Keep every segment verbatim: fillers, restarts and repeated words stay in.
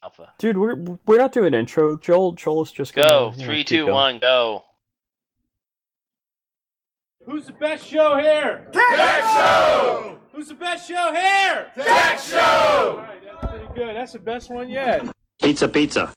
Alpha. Dude, we're we're not doing intro. Joel Joel's just gonna Go. you know, Three, keep two, going. one, go. Who's the best show here? Tech Show! Who's the best show here? Tech Show! Alright, that's pretty good. That's the best one yet. Pizza, pizza.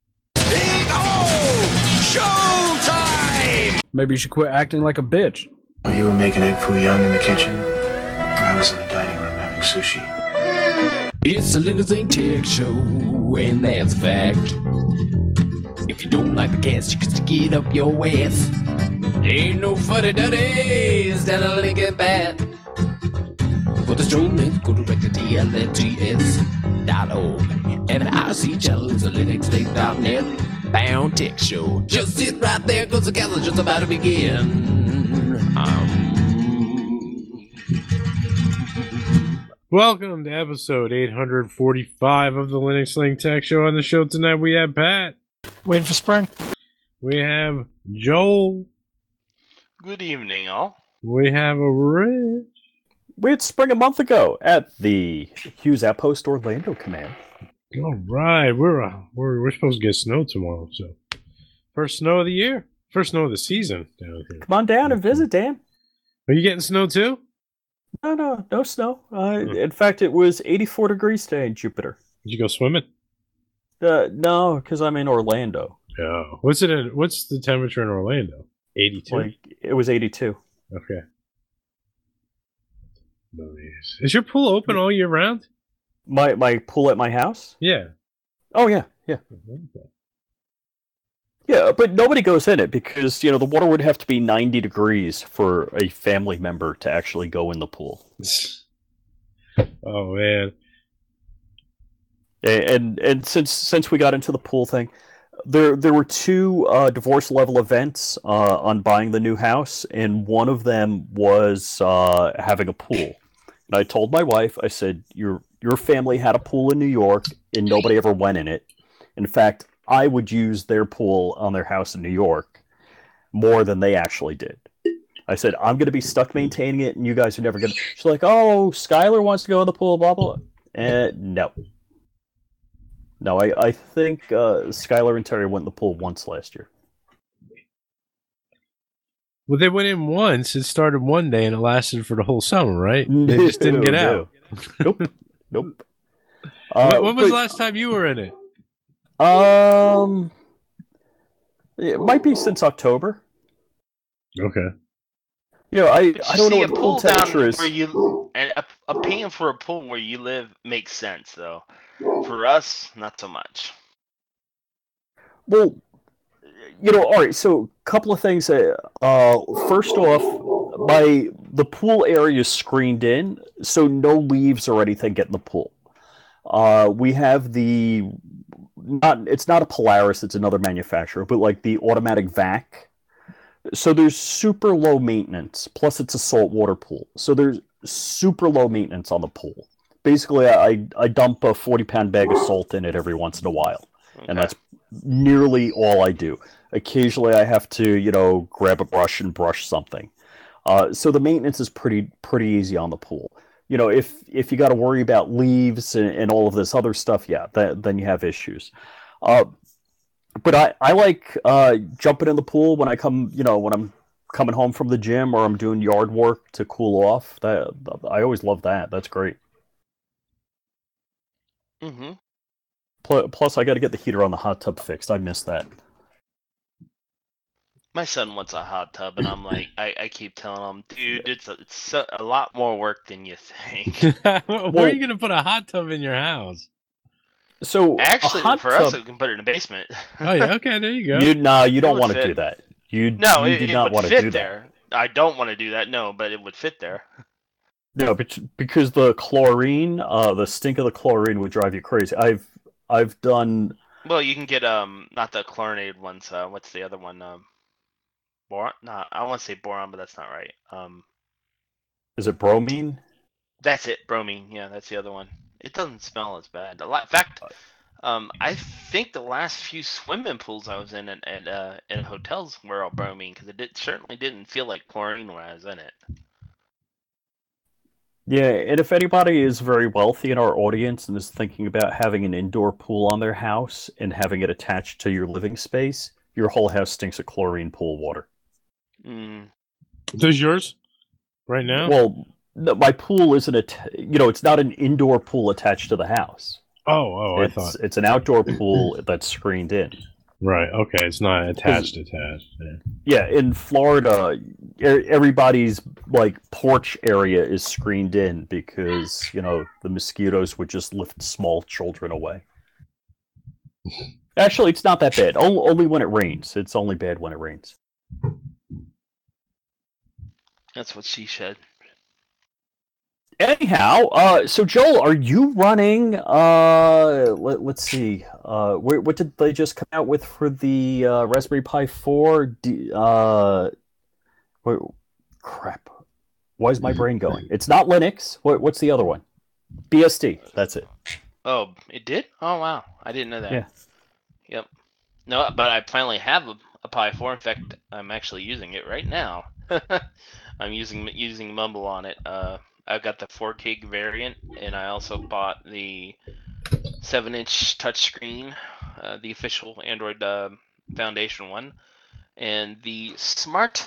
Showtime! Maybe you should quit acting like a bitch. You were making egg foo young in the kitchen, or I was in the dining room having sushi. It's a Little Thing Tech Show, and that's a fact. If you don't like the cast, you can stick it up your ass. Ain't no funny duddies down a Lincoln Bat. For the show, link, go direct to T L N T S dot org. And the I C channel is a Linux Link dot net. Bound Tech Show. Just sit right there, cause the cast is just about to begin. Um... Welcome to episode eight forty-five of the Linux Link Tech Show. On the show tonight, we have Pat. Waiting for spring. We have Joel. Good evening, all. We have a Rich. We had spring a month ago at the Hughes Outpost Orlando Command. All right, we're uh, we're we're supposed to get snow tomorrow, so first snow of the year, first snow of the season down here. Come on down and visit, Dan. Are you getting snow too? No, no, no snow. Uh, in fact, it was eighty-four degrees today in Jupiter. Did you go swimming? Uh, no, because I'm in Orlando. Yeah. What's it? In, what's the temperature in Orlando? eighty-two. Like it was eighty-two. Okay. Nice. Is your pool open all year round? My my pool at my house? Yeah. Oh yeah, yeah. Okay. Yeah, but nobody goes in it because, you know, the water would have to be ninety degrees for a family member to actually go in the pool. Oh man. And and, and since since we got into the pool thing, there there were two uh, divorce level events uh, on buying the new house, and one of them was uh, having a pool. And I told my wife, I said, your your family had a pool in New York, and nobody ever went in it. In fact, I would use their pool on their house in New York more than they actually did. I said, I'm going to be stuck maintaining it, and you guys are never going to... She's like, oh, Skylar wants to go in the pool, blah, blah, blah. And no. No, I, I think uh, Skylar and Terry went in the pool once last year. Well, they went in once. It started one day, and it lasted for the whole summer, right? They just didn't get No. out. Nope. Nope. When, Uh, when was the but- last time you were in it? Um, it might be since October. Okay. You know, I, But I you don't know see, what a the pool pool down temperature is. where you and a, a paying for a pool where you live makes sense, though. For us, not so much. Well, you know, all right. So, a couple of things. Uh, uh, first off, my the pool area is screened in, so no leaves or anything get in the pool. Uh, we have the not. It's not a Polaris. It's another manufacturer, but like the automatic vac. So there's super low maintenance. Plus, it's a saltwater pool, so there's super low maintenance on the pool. Basically, I I dump a forty pound bag of salt in it every once in a while, and Okay. that's nearly all I do. Occasionally, I have to, you know, grab a brush and brush something. Uh, so the maintenance is pretty pretty easy on the pool. You know, if if you got to worry about leaves and, and all of this other stuff, yeah, that, then you have issues. Uh, but I I like uh, jumping in the pool when I come, you know, when I'm coming home from the gym or I'm doing yard work to cool off. That I always love that. That's great. Mm-hmm. Pl- Plus, I got to get the heater on the hot tub fixed. I miss that. My son wants a hot tub, and I'm like, I, I keep telling him, dude, it's a, it's so, a lot more work than you think. Where are you going to put a hot tub in your house? So a Actually, hot for us, tub- we can put it in the basement. Oh, yeah. Okay, there you go. You no, you don't would want to fit. do that. You No, you it, do it not would want to fit do that. there. I don't want to do that, no, but it would fit there. No, but because the chlorine, uh, the stink of the chlorine would drive you crazy. I've I've done. Well, you can get um not the chlorinated ones. Uh, what's the other one? Um, boron? No, I want to say boron, but that's not right. Um, Is it bromine? that's it, bromine. Yeah, that's the other one. It doesn't smell as bad. A lot, in fact, um, I think the last few swimming pools I was in at, at uh in hotels were all bromine because it did, certainly didn't feel like chlorine when I was in it. Yeah, and if anybody is very wealthy in our audience and is thinking about having an indoor pool on their house and having it attached to your living space, your whole house stinks of chlorine pool water. Mm. Does yours right now? Well, no, my pool isn't a, you know, it's not an indoor pool attached to the house. oh, oh, It's I thought. it's an outdoor pool that's screened in. Right. Okay. It's not attached. Attached. Yeah. Yeah, in Florida, e- everybody's like porch area is screened in because you know the mosquitoes would just lift small children away. Actually, it's not that bad. O- Only when it rains. It's only bad when it rains. That's what she said. Anyhow, uh, so Joel, are you running? Uh, let, let's see. Uh, what, what did they just come out with for the uh, Raspberry Pi four? D, uh, wait, crap. Why is my brain going? It's not Linux. What, what's the other one? B S D. That's it. Oh, it did? Oh wow, I didn't know that. Yeah. Yep. No, but I finally have a, a Pi four. In fact, I'm actually using it right now. I'm using using Mumble on it. Uh, I've got the four gig variant, and I also bought the seven inch touchscreen, uh, the official Android uh, Foundation one, and the Smart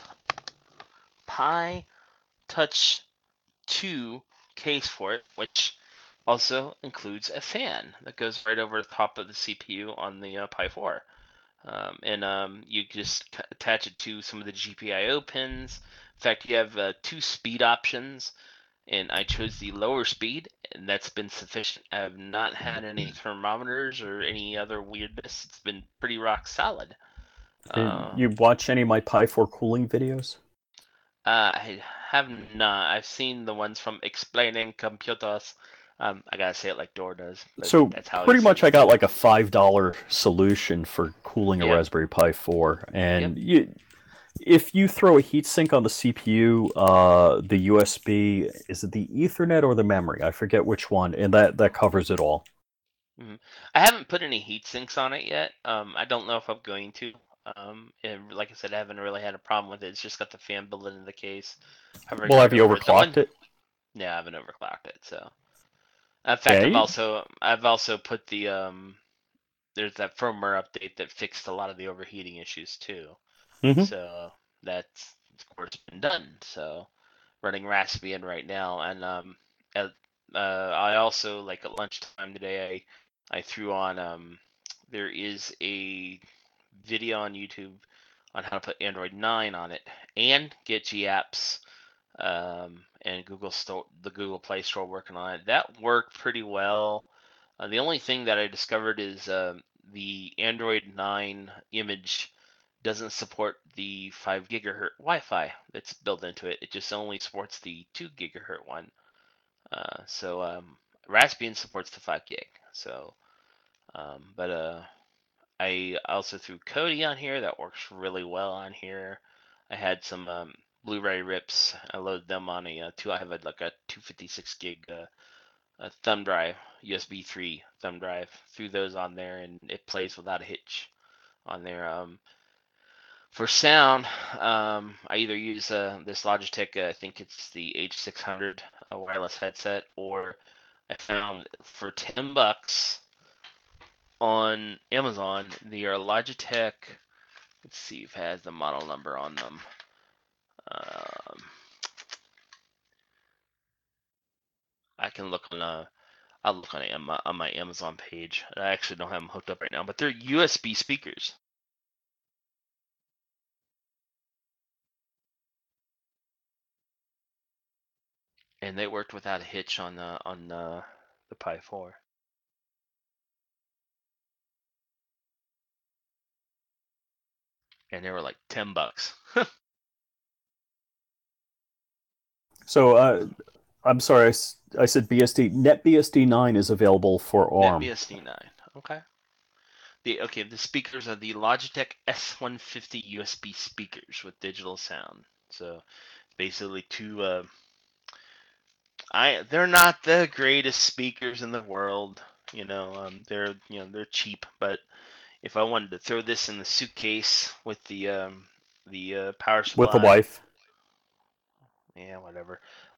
Pi Touch two case for it, which also includes a fan that goes right over the top of the C P U on the uh, Pi four. Um, and um, you just c- attach it to some of the G P I O pins. In fact, you have uh, two speed options, and I chose the lower speed, and that's been sufficient. I have not had any thermometers or any other weirdness. It's been pretty rock solid. Uh, you watch any of my Pi four cooling videos? Uh, I have not. I've seen the ones from Explaining Computers. Um, I gotta say it like Dor does. But So that's how he pretty much says I it. got like a five dollar solution for cooling a Yeah. Raspberry Pi four, and you, if you throw a heatsink on the C P U, uh, the U S B, is it the Ethernet or the memory? I forget which one, and that that covers it all. Mhm. I haven't put any heat sinks on it yet. Um, I don't know if I'm going to. Um, and like I said, I haven't really had a problem with it. It's just got the fan built into the case. Hovering Well, have right you over it. The one- overclocked it? Yeah, I haven't overclocked it. So, in fact, Yeah, I've you- also I've also put the um, there's that firmware update that fixed a lot of the overheating issues too. Mhm. So that's of course been done. So running Raspbian right now, and um, at, uh, I also like at lunchtime today I I threw on um, there is a video on YouTube on how to put Android nine on it and get G apps um, and Google Store, the Google Play Store working on it. That worked pretty well. Uh, the only thing that I discovered is um, the Android nine image doesn't support the five gigahertz Wi-Fi that's built into it. It just only supports the two gigahertz one. Uh, so um, Raspbian supports the five gig. So, um, but uh, I also threw Kodi on here. That works really well on here. I had some um, Blu-ray rips. I loaded them on a uh, two. I have a, like a two fifty-six gig uh, a thumb drive, U S B three thumb drive. Threw those on there, and it plays without a hitch on there. Um, for sound, um, I either use uh, this Logitech. Uh, I think it's the H six hundred uh, wireless headset, or I found for ten bucks on Amazon the uh, Logitech. Let's see if it has the model number on them. Um, I can look on uh, I'll look on, Am- on my Amazon page. I actually don't have them hooked up right now, but they're U S B speakers. And they worked without a hitch on the on the, the Pi four. And they were like ten bucks. So uh, I'm sorry, I, s- I said B S D. NetBSD nine is available for ARM. NetBSD nine. Okay. The okay, the speakers are the Logitech S one fifty U S B speakers with digital sound. So basically two uh I they're not the greatest speakers in the world, you know. Um, they're you know they're cheap, but if I wanted to throw this in the suitcase with the um, the uh, power supply, With the wife. yeah, whatever.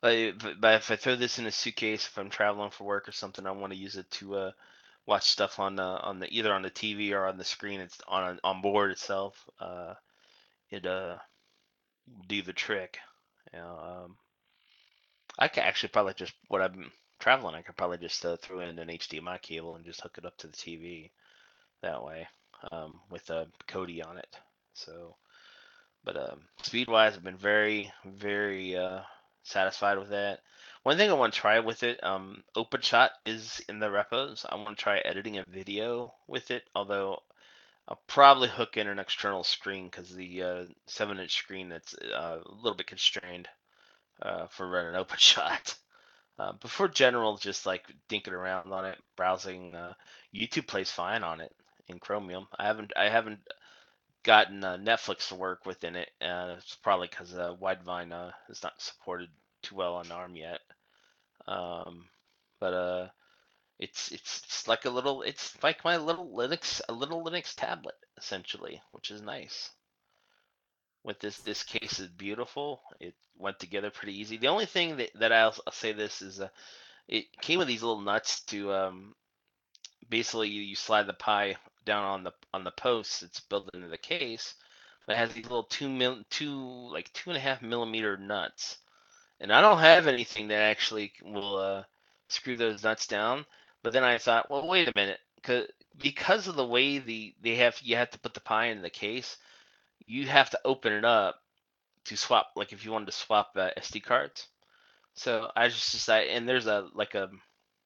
But, if- but if I throw this in a suitcase, if I'm traveling for work or something, I want to use it to uh, watch stuff on the on the either on the T V or on the screen. It's on on board itself. Uh, it uh do the trick. You know, um, I could actually probably just what I'm traveling. I could probably just uh, throw in an H D M I cable and just hook it up to the T V that way um, with a Kodi on it. So, but um, speed wise, I've been very very uh, satisfied with that. One thing I want to try with it, um, OpenShot is in the repos. I want to try editing a video with it, although I'll probably hook in an external screen because the uh, seven inch screen that's uh, a little bit constrained uh, for running OpenShot. Uh, but for general, just like dinking around on it, browsing, uh, YouTube plays fine on it in Chromium. I haven't I haven't gotten uh, Netflix to work within it. Uh, it's probably because uh, Widevine uh, is not supported too well on ARM yet. Um, but uh, it's it's it's like a little it's like my little Linux a little Linux tablet essentially, which is nice. With this this case is beautiful. It went together pretty easy. The only thing that, that I'll, I'll say this is uh, it came with these little nuts to um, basically you, you slide the Pi down on the on the posts. It's built into the case, but it has these little two mil two like two and a half millimeter nuts. And I don't have anything that actually will uh, screw those nuts down. But then I thought, well, wait a minute, because because of the way the they have you have to put the Pi in the case, you have to open it up to swap. Like if you wanted to swap uh, S D cards. So I just decided, and there's a like a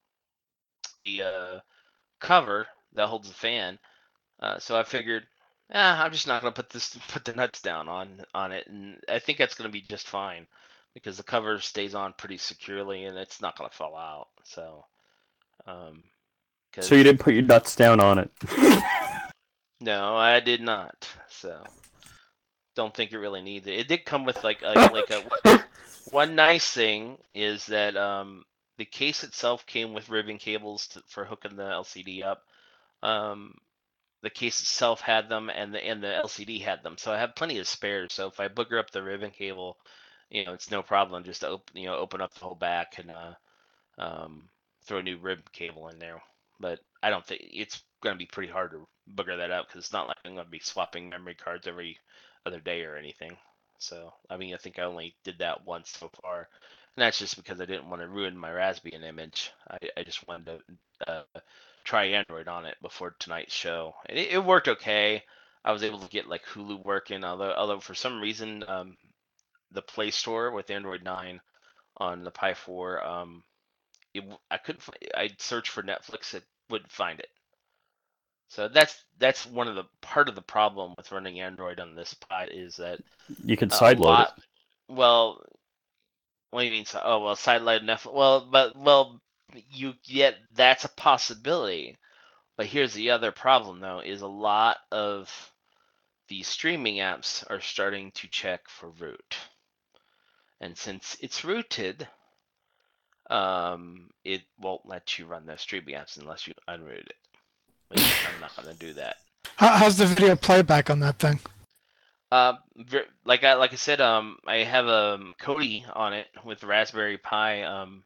the uh, cover that holds the fan. Uh, so I figured, ah, I'm just not gonna put this put the nuts down on on it, and I think that's gonna be just fine because the cover stays on pretty securely and it's not gonna fall out. So, um, So you didn't put your nuts down on it. no, I did not. So don't think it really needs it. It did come with like a, like a one nice thing is that um, the case itself came with ribbon cables to, for hooking the L C D up. Um, the case itself had them, and the and the L C D had them, so I have plenty of spares. So if I booger up the ribbon cable, you know, it's no problem just to open, you know, open up the whole back and uh, um, throw a new ribbon cable in there. But I don't think it's going to be pretty hard to booger that out because it's not like I'm going to be swapping memory cards every other day or anything. So I mean, I think I only did that once so far, and that's just because I didn't want to ruin my Raspbian image. I, I just wanted to uh, try Android on it before tonight's show, and it, it worked okay. I was able to get like Hulu working, although although for some reason um, the Play Store with Android nine on the Pi four, um, it, I couldn't. I'd search for Netflix, it wouldn't find it. So that's that's one of the part of the problem with running Android on this Pi is that You can uh, a sideload lot. it. Well, what do you mean? So, oh well, sideload Netflix. Well, but well, you yet that's a possibility. But here's the other problem though: is a lot of the streaming apps are starting to check for root, and since it's rooted, um, it won't let you run the streaming apps unless you unroot it. Which I'm not going to do that. How, how's the video playback on that thing? Uh, like I like I said, um, I have a um, Kodi on it with Raspberry Pi um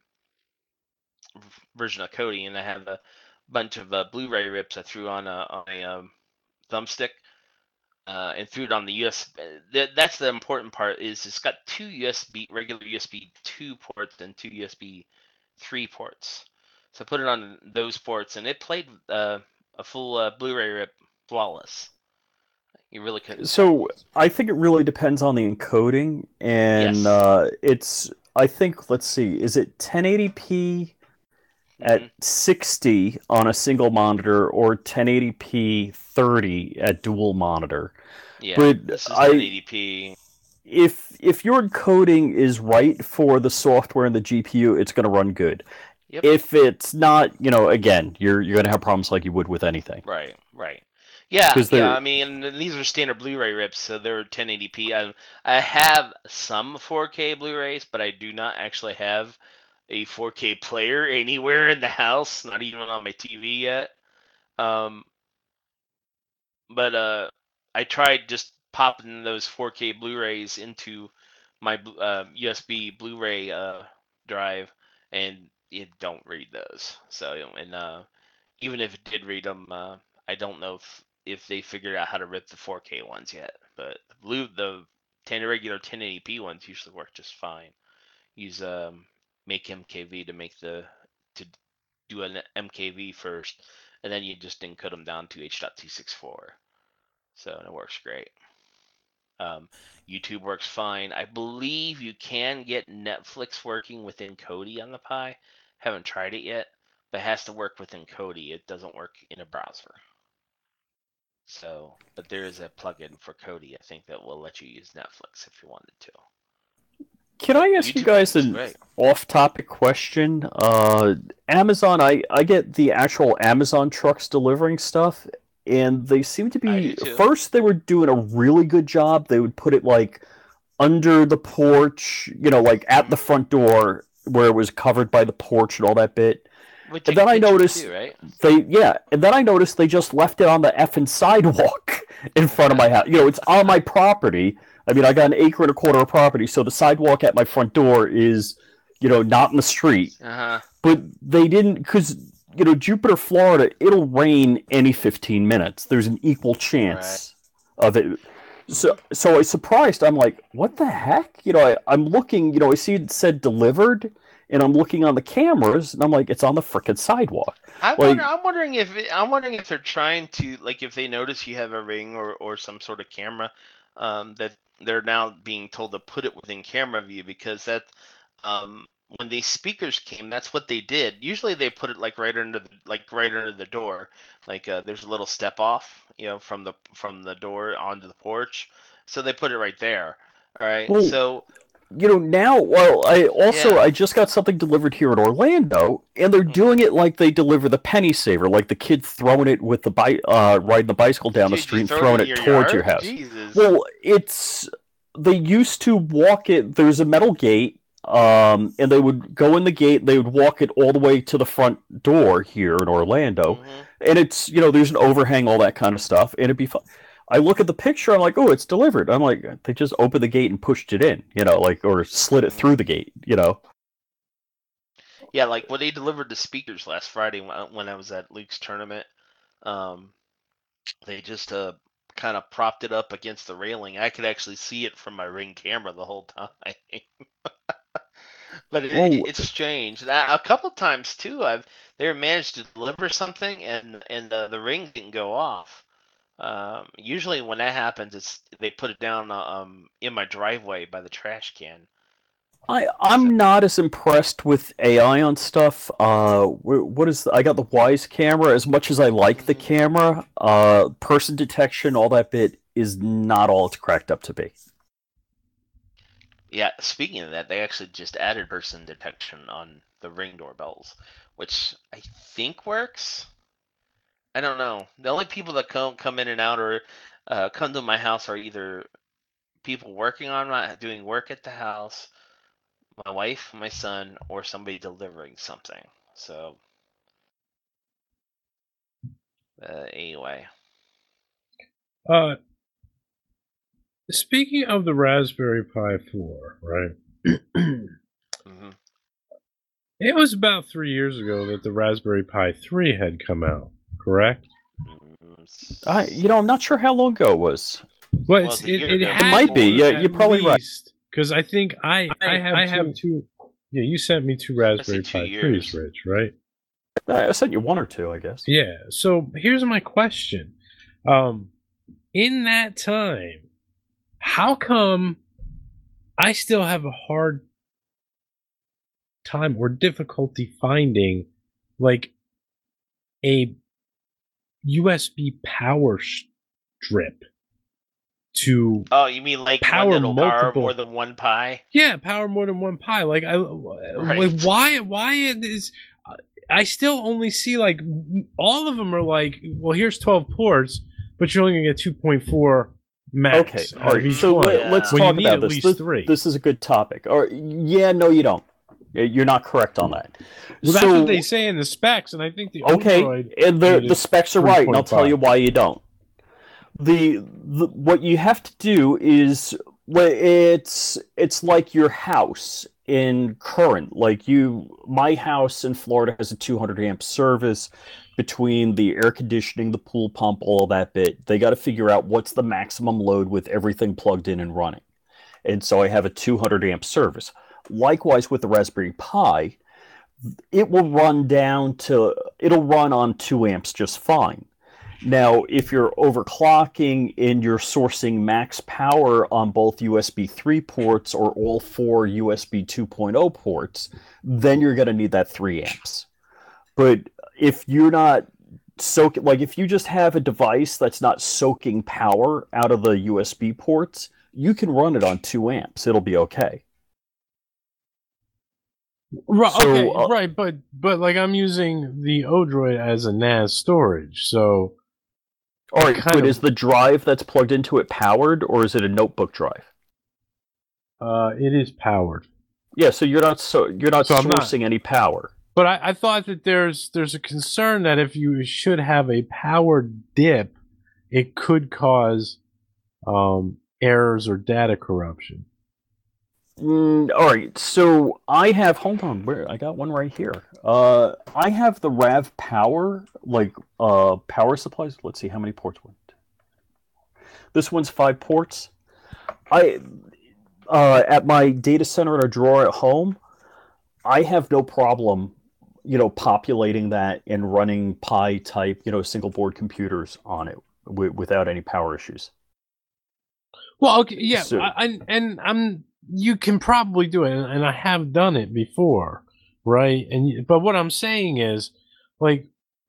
version of Kodi, and I have a bunch of uh, Blu-ray rips I threw on a on a um, thumbstick, uh, and threw it on the U S B. That's the important part. Is it's got two U S B regular U S B two ports and two U S B three ports. So I put it on those ports, and it played uh, a full uh, Blu-ray rip flawless. You really couldn't. So I think it really depends on the encoding, and Yes. uh, it's I think let's see, is it ten eighty p at Mhm. sixty on a single monitor or ten eighty p thirty at dual monitor? Yeah, But this is I- ten eighty p. If if your encoding is right for the software and the G P U, it's going to run good. Yep. If it's not, you know, again, you're you're going to have problems like you would with anything. Right, right. Yeah, 'Cause yeah. they're- I mean, these are standard Blu-ray rips, so they're ten eighty p. I, I have some four K Blu-rays, but I do not actually have a four K player anywhere in the house, not even on my T V yet. Um, but uh, I tried just popping those four K Blu-rays into my uh, U S B Blu-ray uh, drive, and it don't read those. So and uh, even if it did read them, uh, I don't know if if they figured out how to rip the four K ones yet. But the blue, the ten regular ten eighty p ones usually work just fine. Use um make M K V to make the to do an M K V first, and then you just encode them down to H dot two sixty-four. So and it works great. Um, YouTube works fine. I believe you can get Netflix working within Kodi on the Pi. Haven't tried it yet, but it has to work within Kodi. It doesn't work in a browser. So, but there is a plugin for Kodi, I think, that will let you use Netflix if you wanted to. Can I ask YouTube you guys is an great. off-topic question? Uh, Amazon, I, I get the actual Amazon trucks delivering stuff, and they seem to I be... do too. First, they were doing a really good job. They would put it, like, under the porch, you know, like, at the front door, where it was covered by the porch and all that bit. With And the then I pictures noticed... too, right? They yeah, and then I noticed they just left it on the effing sidewalk in front of my house. You know, it's on my property. I mean, I got an acre and a quarter of property, so the sidewalk at my front door is, you know, not in the street. Uh-huh. But they didn't, because, you know, Jupiter, Florida, it'll rain any fifteen minutes. There's an equal chance of it. So, so I was surprised. I'm like, what the heck? You know, I, I'm looking, you know, I see it said delivered, and I'm looking on the cameras, and I'm like, it's on the frickin' sidewalk. I'm, Like- wonder, I'm wondering if it, I'm wondering if they're trying to, like, if they notice you have a Ring or, or some sort of camera, um, that they're now being told to put it within camera view, because that um, when these speakers came, that's what they did. Usually they put it like right under the like right under the door, like uh, there's a little step off, you know, from the from the door onto the porch. So they put it right there. All right. Well, So You know, now, well, I also, Yeah. I just got something delivered here in Orlando, and they're doing it like they deliver the penny saver, like the kid throwing it with the bi- uh, riding the bicycle down the Dude, you street and throw throwing in it towards your yard? house. Jesus. Well, it's, they used to walk it, there's a metal gate, um, and they would go in the gate, they would walk it all the way to the front door here in Orlando, Mhm. and it's, you know, there's an overhang, all that kind of stuff, and it'd be fun. I look at the picture, I'm like, oh, it's delivered. I'm like, they just opened the gate and pushed it in, you know, like, or slid it through the gate, you know. Yeah, like when they delivered the speakers last Friday when I- when I was at Luke's tournament, um, they just uh kind of propped it up against the railing. I could actually see it from my Ring camera the whole time. But it, Oh. it's strange. A a couple times too, I've they managed to deliver something and and uh, the Ring didn't go off. Um, usually when that happens, it's they put it down uh, um in my driveway by the trash can. I I'm not as impressed with A I on stuff. Uh, wh- what is I got the Wise camera. As much as I like the camera, uh, person detection, all that bit is not all it's cracked up to be. Yeah, speaking of that, they actually just added person detection on the Ring doorbells, which I think works. I don't know. The only people that come come in and out or uh, come to my house are either people working on my doing work at the house, my wife, my son, or somebody delivering something. So uh, anyway, Uh, speaking of the Raspberry Pi four, right? hmm It was about three years ago that the Raspberry Pi three had come out, correct? I you know I'm not sure how long ago it was. Well, Well, it's, it's a it, year it, ago. It had might be, to, yeah, at you're probably right. Because I think I I have, I have two. Yeah, you sent me two Raspberry two Pi years. threes, Rich, right? I sent you one or two, I guess. Yeah. So here's my question. Um, in that time, how come I still have a hard time or difficulty finding like a U S B power strip to Oh, you mean like Power one that'll power multiple- more than one Pi? yeah power more than one Pi? Like I Right. like why why is I still only see like all of them are like, well, here's twelve ports, but you're only gonna get two point four max. Okay, out all of right. each So one. let, us When you talk need about at this. least This, three. this is a good topic. Or yeah, no, you don't. You're not correct on that. Well, that's So- what they say in the specs, and I think the Okay, Android and the unit the is specs are right, and I'll tell you three point five. why you don't. The, the what you have to do is well, it's it's like your house. in current. Like you, my house in Florida has a two hundred amp service. Between the air conditioning, the pool pump, all that bit, they got to figure out what's the maximum load with everything plugged in and running. And so I have a two hundred amp service. Likewise with the Raspberry Pi, it will run down to, it'll run on two amps just fine. Now, if you're overclocking and you're sourcing max power on both U S B three ports or all four U S B two point oh ports, then you're going to need that three amps. But if you're not soaking, like if you just have a device that's not soaking power out of the U S B ports, you can run it on two amps. It'll be okay. Right, So, okay, uh, right, but but like I'm using the Odroid as a N A S storage, so All right, kind but of- is the drive that's plugged into it powered, or is it a notebook drive? uh, it is powered. Yeah, so you're not so you're not So I'm not- sourcing any power. But I, I thought that there's there's a concern that if you should have a power dip, it could cause um, errors or data corruption. Mm, all right, so I have. Hold on, where I got one right here. Uh, I have the Rav Power, like uh, power supplies. Let's see how many ports went. This one's five ports. I uh, at my data center in a drawer at home, I have no problem, you know, populating that and running Pi type, you know, single board computers on it w- without any power issues. Well, okay, yeah, So- I, I, and I'm you can probably do it, and, and I have done it before, right? And you- but what I'm saying is, like,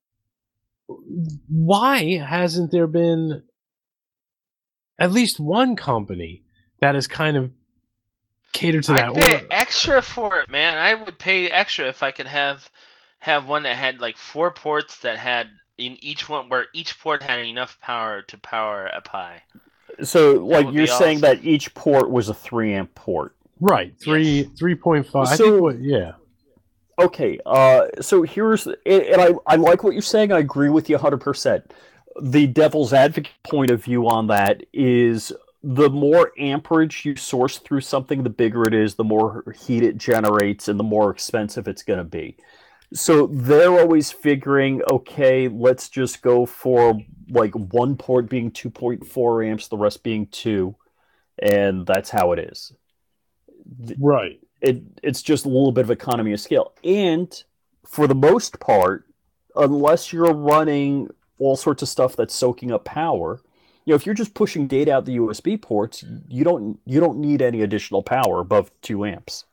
why hasn't there been at least one company that has kind of catered to that? I'd pay Or- extra for it, man. I would pay extra if I could have have one that had like four ports that had in each one where each port had enough power to power a Pi. So, like, would you're be saying awesome. that each port was a three amp port. Right, three Yes. three point five. I So- think what, yeah. Okay, uh, so here's, and I, I like what you're saying. I agree with you one hundred percent. The devil's advocate point of view on that is the more amperage you source through something, the bigger it is, the more heat it generates, and the more expensive it's going to be. So they're always figuring, okay, let's just go for like one port being two point four amps, the rest being two, and that's how it is. Right. It it's just a little bit of economy of scale. And for the most part, unless you're running all sorts of stuff that's soaking up power, you know, if you're just pushing data out the U S B ports, you don't you don't need any additional power above two amps.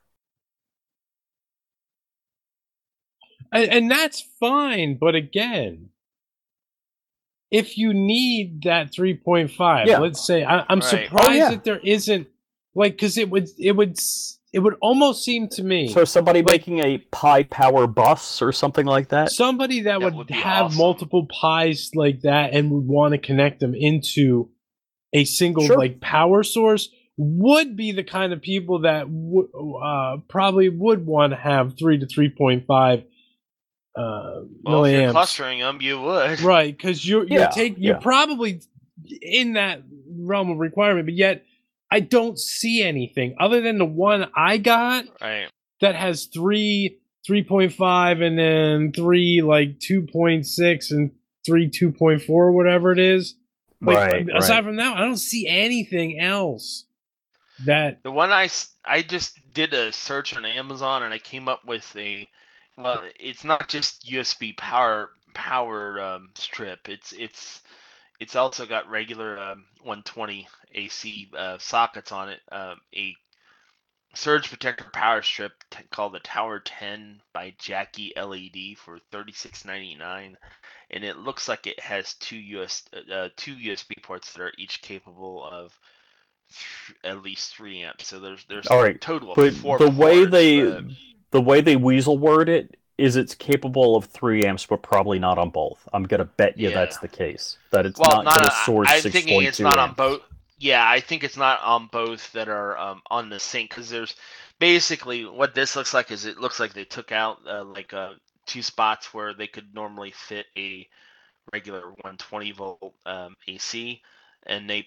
And, and that's fine, but again, if you need that three point five, Yeah. let's say I, I'm Right. surprised Oh, yeah. that there isn't, like, because it would it would s- it would almost seem to me So somebody Like- making a Pi Power bus or something like that. somebody that, That would, would be have awesome. multiple pies like that and would want to connect them into a single Sure. like power source would be the kind of people that w- uh, probably would want to have three to three point five uh, Well, if you're milliamps. clustering them, you would. Right, because you're you're Yeah, take you're yeah. probably in that realm of requirement, but yet I don't see anything other than the one I got Right. that has three three point five and then three like two point six and three two point four, whatever it is. Like, Right, aside right. from that, I don't see anything else that The one I, s- I just did a search on Amazon and I came up with a, well, it's not just U S B power power um, strip. It's it's it's also got regular um, one twenty A C uh, sockets on it. Um, a surge protector power strip t- called the Tower ten by Jackie L E D for thirty-six ninety-nine, and it looks like it has two U S uh, two U S B ports that are each capable of th- at least three amps. So there's there's All right, a total of but four the way ports, they but- the way they weasel word it is it's capable of three amps, but probably not on both. I'm gonna bet you Yeah. that's the case. That it's well, not, not, gonna on- source I'm six thinking point it's two not on amps. both. Yeah, I think it's not on both that are um, on the sync because there's basically what this looks like is it looks like they took out uh, like uh, two spots where they could normally fit a regular one twenty volt um, A C, and they put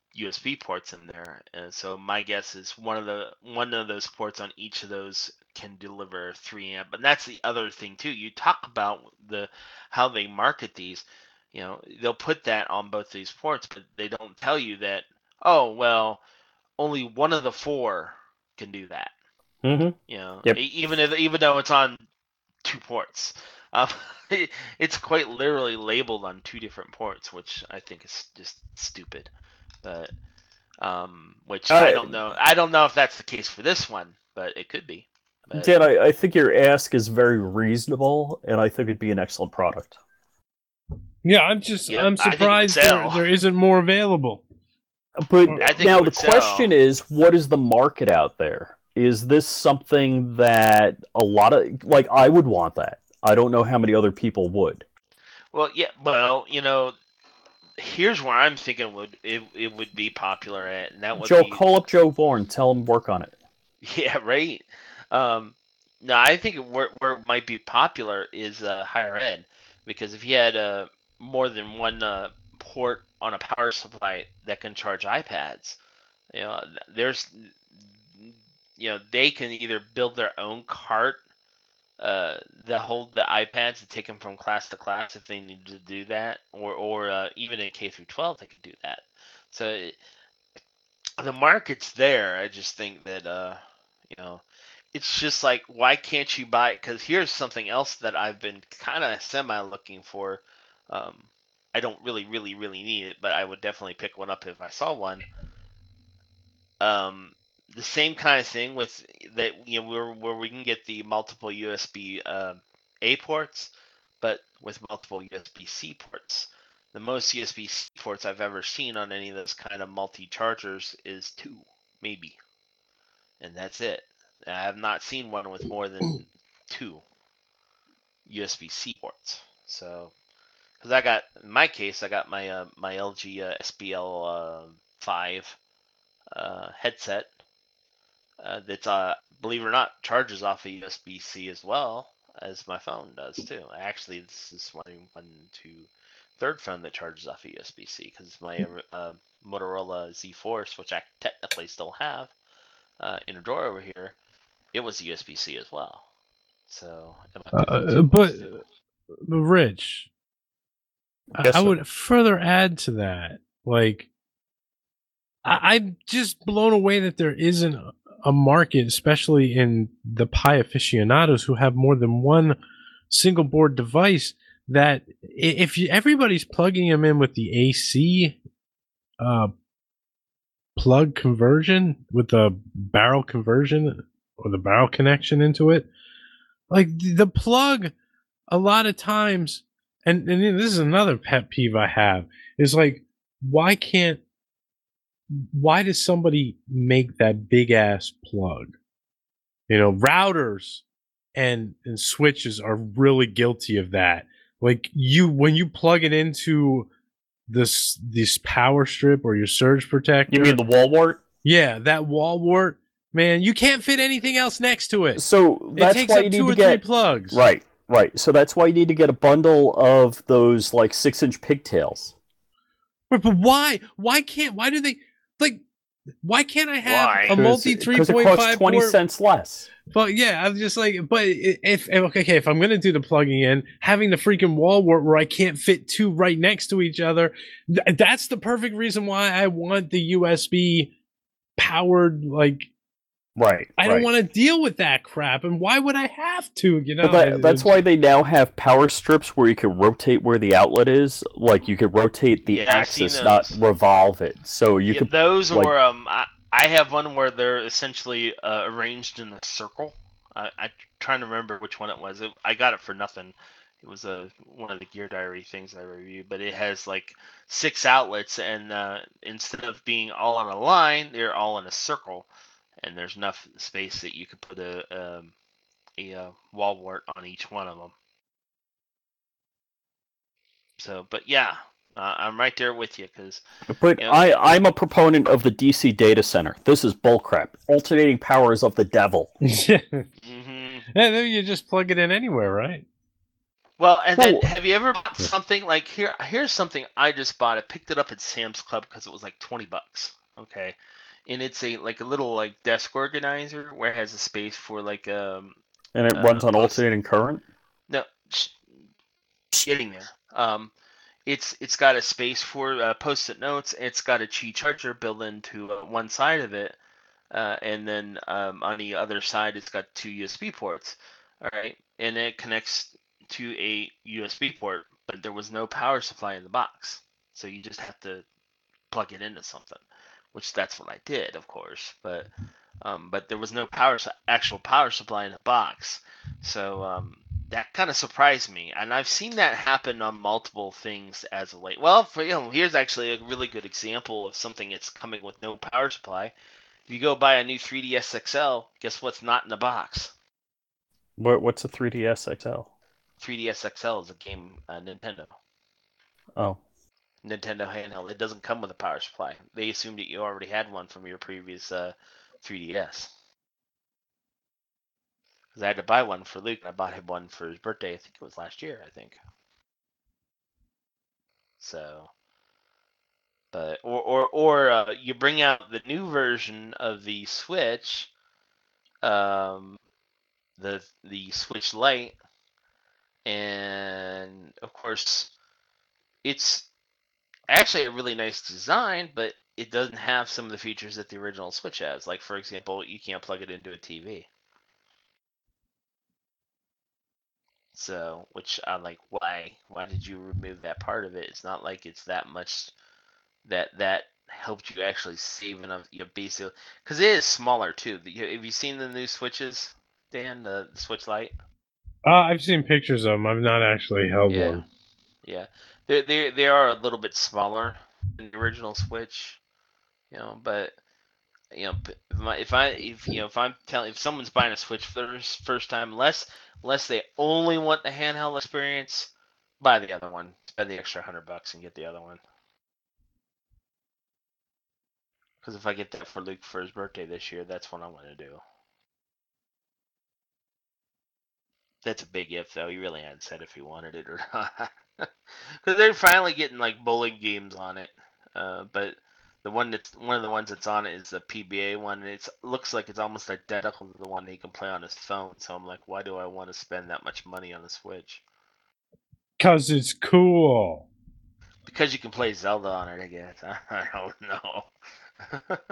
U S B ports in there, and so my guess is one of the one of those ports on each of those can deliver three amp. And that's the other thing too. You talk about the how they market these. You know, they'll put that on both these ports, but they don't tell you that. Oh well, only one of the four can do that. Mm-hmm. You know, Yep. e- even if even though it's on two ports, um, it, it's quite literally labeled on two different ports, which I think is just stupid. But um, which I Uh, don't know. I don't know if that's the case for this one, but it could be. But, Dan, I, I think your ask is very reasonable, and I think it'd be an excellent product. Yeah, I'm just Yeah, I'm I think it would surprised there, sell. there isn't more available. But I think it now the would sell. question is, what is the market out there? Is this something that a lot of, like, I would want that. I don't know how many other people would. Well, yeah. Well, you know, here's where I'm thinking would it, it would be popular at, and that would Joe, be call up Joe Bourne. Tell him work on it. yeah, right. Um, no, I think where where it might be popular is uh, higher ed, because if you had uh, more than one uh, port on a power supply that can charge iPads, you know, there's you know they can either build their own cart uh, that hold the iPads and take them from class to class if they need to do that, or or uh, even in K through twelve they can do that. So it, the market's there. I just think that uh, you know, it's just like why can't you buy? Because here's something else that I've been kind of semi looking for. Um, I don't really, really, really need it, but I would definitely pick one up if I saw one. Um, the same kind of thing with that, you know, where where we can get the multiple U S B uh, A ports, but with multiple U S B C ports. The most U S B C ports I've ever seen on any of those kind of multi chargers is two, maybe, and that's it. I have not seen one with more than two U S B C ports. So, because I got in my case, I got my uh, my L G uh, S B L uh, five uh, headset. Uh, that's uh, believe it or not, charges off a U S B C as well as my phone does too. Actually, this is one, one, two, third phone that charges off a U S B C because my uh, Motorola Z Force, which I technically still have uh, in a drawer over here, it was U S B C as well. So, Uh, but, but Rich, I, Yes, I sir. would further add to that. Like, I, I'm just blown away that there isn't a, a market, especially in the Pi aficionados who have more than one single board device. That i- if you, everybody's plugging them in with the A C uh, plug conversion with the barrel conversion or the barrel connection into it, like the the plug, a lot of times, and, and this is another pet peeve I have, is like, why can't, why does somebody make that big ass plug? You know, routers and, and switches are really guilty of that. Like you, when you plug it into this, this power strip or your surge protector. You mean the wall wart? Yeah, that wall wart, man, you can't fit anything else next to it. So It that's takes why up you need two to or get three plugs. right, right. So that's why you need to get a bundle of those like six-inch pigtails. But, but why? Why can't? Why do they like? Why can't I have Why? a multi three Because it point costs five twenty port? cents less. But yeah, I'm just like, but if okay, okay, if I'm gonna do the plugging in, having the freaking wall wart where I can't fit two right next to each other, th- that's the perfect reason why I want the U S B powered. Like, Right. I don't right. want to deal with that crap, and why would I have to? You know, But that, It- that's it's- why they now have power strips where you can rotate where the outlet is. Like you could rotate the Yeah, I've seen axis, not those. revolve it. So you yeah, could. those like- or um, I, I have one where they're essentially uh, arranged in a circle. I, I'm trying to remember which one it was. It, I got it for nothing. It was a one of the Gear Diary things I reviewed, but it has like six outlets, and uh, instead of being all on a line, they're all in a circle, and there's enough space that you could put a um, a uh, wall wart on each one of them. So, but yeah, uh, I'm right there with you because But Yeah. I, I'm a proponent of the D C data center. This is bullcrap. Alternating power is of the devil. yeah, hmm then you just plug it in anywhere, right? Well, and then Well- have you ever bought something like here? Here's something I just bought. I picked it up at Sam's Club because it was like twenty bucks. Okay, and it's a like a little like desk organizer where it has a space for like um And it Uh, runs on post- alternating current. no sh- getting there. Um, it's it's got a space for uh, post-it notes. It's got a Qi charger built into uh, one side of it, uh, and then um, on the other side it's got two U S B ports. All right, and it connects to a U S B port, but there was no power supply in the box, so you just have to plug it into something, which that's what I did, of course. But um, but there was no power su- actual power supply in the box, so um, that kind of surprised me. And I've seen that happen on multiple things as of late. Well, for you know, here's actually a really good example of something that's coming with no power supply. If you go buy a new three D S X L, guess what's not in the box? What, what's a three D S X L? three D S X L is a game, uh, Nintendo. Oh, Nintendo handheld. It doesn't come with a power supply. They assumed that you already had one from your previous uh, three D S. Because I had to buy one for Luke, and I bought him one for his birthday. I think it was last year. I think. So, but or or or uh, you bring out the new version of the Switch, um, the the Switch Lite, and of course, it's actually a really nice design, but it doesn't have some of the features that the original Switch has. Like, for example, you can't plug it into a T V. So, which I'm like, why? Why did you remove that part of it? It's not like it's that much that that helped you actually save enough, you know, basically, because it is smaller too. The- Have you seen the new Switches, Dan? The, the Switch Lite? Uh, I've seen pictures of them. I've not actually held Yeah. one. Yeah, they they they are a little bit smaller than the original Switch, you know. But you know, p- if, my, if I if you know if I'm telling if someone's buying a Switch for the first first time, unless unless they only want the handheld experience, buy the other one. Spend the extra hundred bucks and get the other one. Because if I get that for Luke for his birthday this year, that's what I'm gonna do. That's a big if, though. He really hadn't said if he wanted it or not. Because they're finally getting like bowling games on it. Uh, but the one that's one of the ones that's on it is the P B A one, and it looks like it's almost identical to the one that he can play on his phone. So I'm like, why do I want to spend that much money on the Switch? Cause it's cool. Because you can play Zelda on it, I guess. I don't know.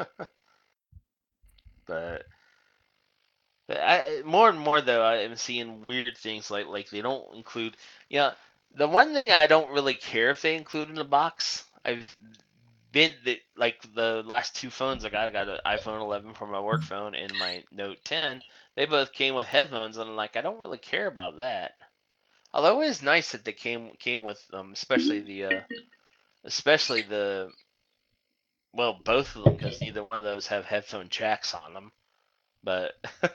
but. But I, more and more though, I am seeing weird things like like they don't include. Yeah, the one thing I don't really care if they include in the box. I've been the, like the last two phones I got. I got an iPhone eleven for my work phone and my Note ten. They both came with headphones, and I'm like, I don't really care about that. Although it is nice that they came came with them, especially the uh, especially the well, both of them, because neither one of those have headphone jacks on them. But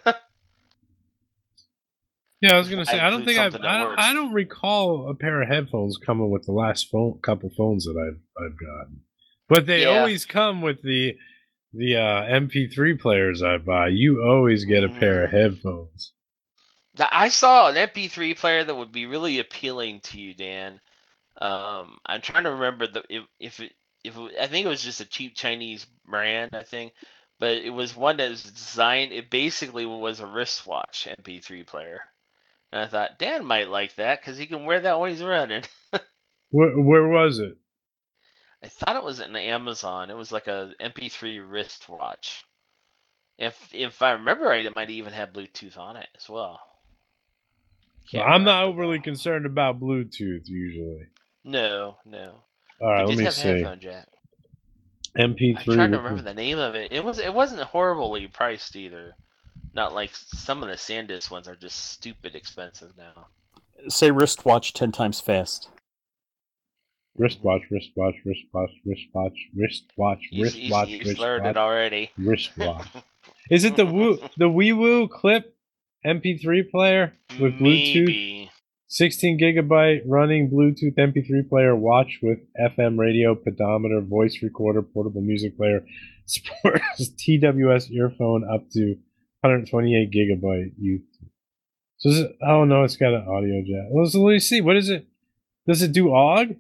Yeah, I was gonna say I I don't include think I've, something that I don't, works. I don't recall a pair of headphones coming with the last phone couple phones that I've I've gotten, but they Yeah. always come with the the uh, M P three players I buy. You always get a pair of Mm. headphones. Now, I saw an M P three player that would be really appealing to you, Dan. Um, I'm trying to remember the if if it, if it, I think it was just a cheap Chinese brand, I think, but it was one that was designed. It basically was a wristwatch M P three player, and I thought Dan might like that because he can wear that when he's running. Where where was it? I thought it was in Amazon. It was like a M P three wristwatch. If if I remember right, it might even have Bluetooth on it as well. Well, Can't I'm not remember, overly though. concerned about Bluetooth usually. No, no. All right, It let did me have see. headphone jack. M P I'm three. trying to remember the name of it. It was it wasn't horribly priced either. Not like some of the SanDisk ones are just stupid expensive now. say wristwatch ten times fast. Wristwatch, wristwatch, wristwatch, wristwatch, wristwatch, You, wristwatch, you, you slurred it wristwatch, already. wristwatch. Is it the Woo the WeeWoo Clip M P three player with Bluetooth? Maybe. sixteen gigabyte running Bluetooth M P three player, watch with F M radio, pedometer, voice recorder, portable music player, supports T W S earphone up to one hundred twenty-eight gigabyte. You So is it, oh no, it's got an audio jack. Well, so let me see. What is it? Does it do A U G?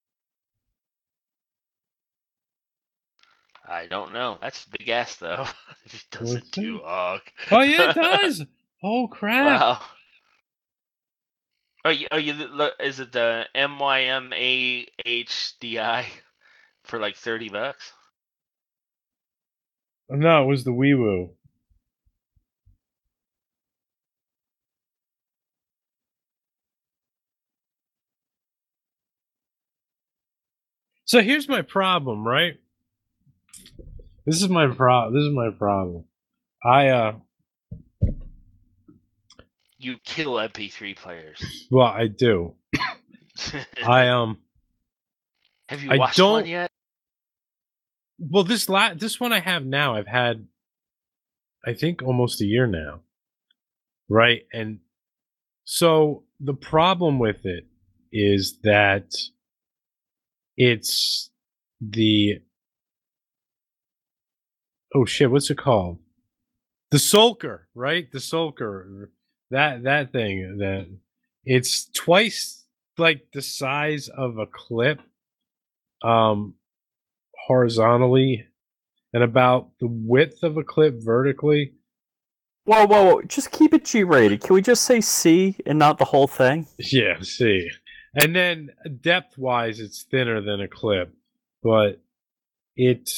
I don't know. That's a big ass though. If it doesn't What's do it? O G. Oh yeah, it does. Oh crap! Wow. Are you? Are you? look, Is it the M Y M A H D I for like thirty bucks? No, it was the Wii Woo. So here's my problem, right? This is my pro. This is my problem. I uh, You kill M P three players. well, I do. I um, Have you I watched don't- one yet? well, this la- this one I have now, I've had, I think, almost a year now, right? And so the problem with it is that it's the oh shit, what's it called? The Sulker, right? The Sulker, that that thing that it's twice like the size of a clip, um, horizontally, and about the width of a clip vertically. Whoa, whoa, whoa! Just keep it G-rated. Can we just say C and not the whole thing? Yeah, see. And then depth wise, it's thinner than a clip, but it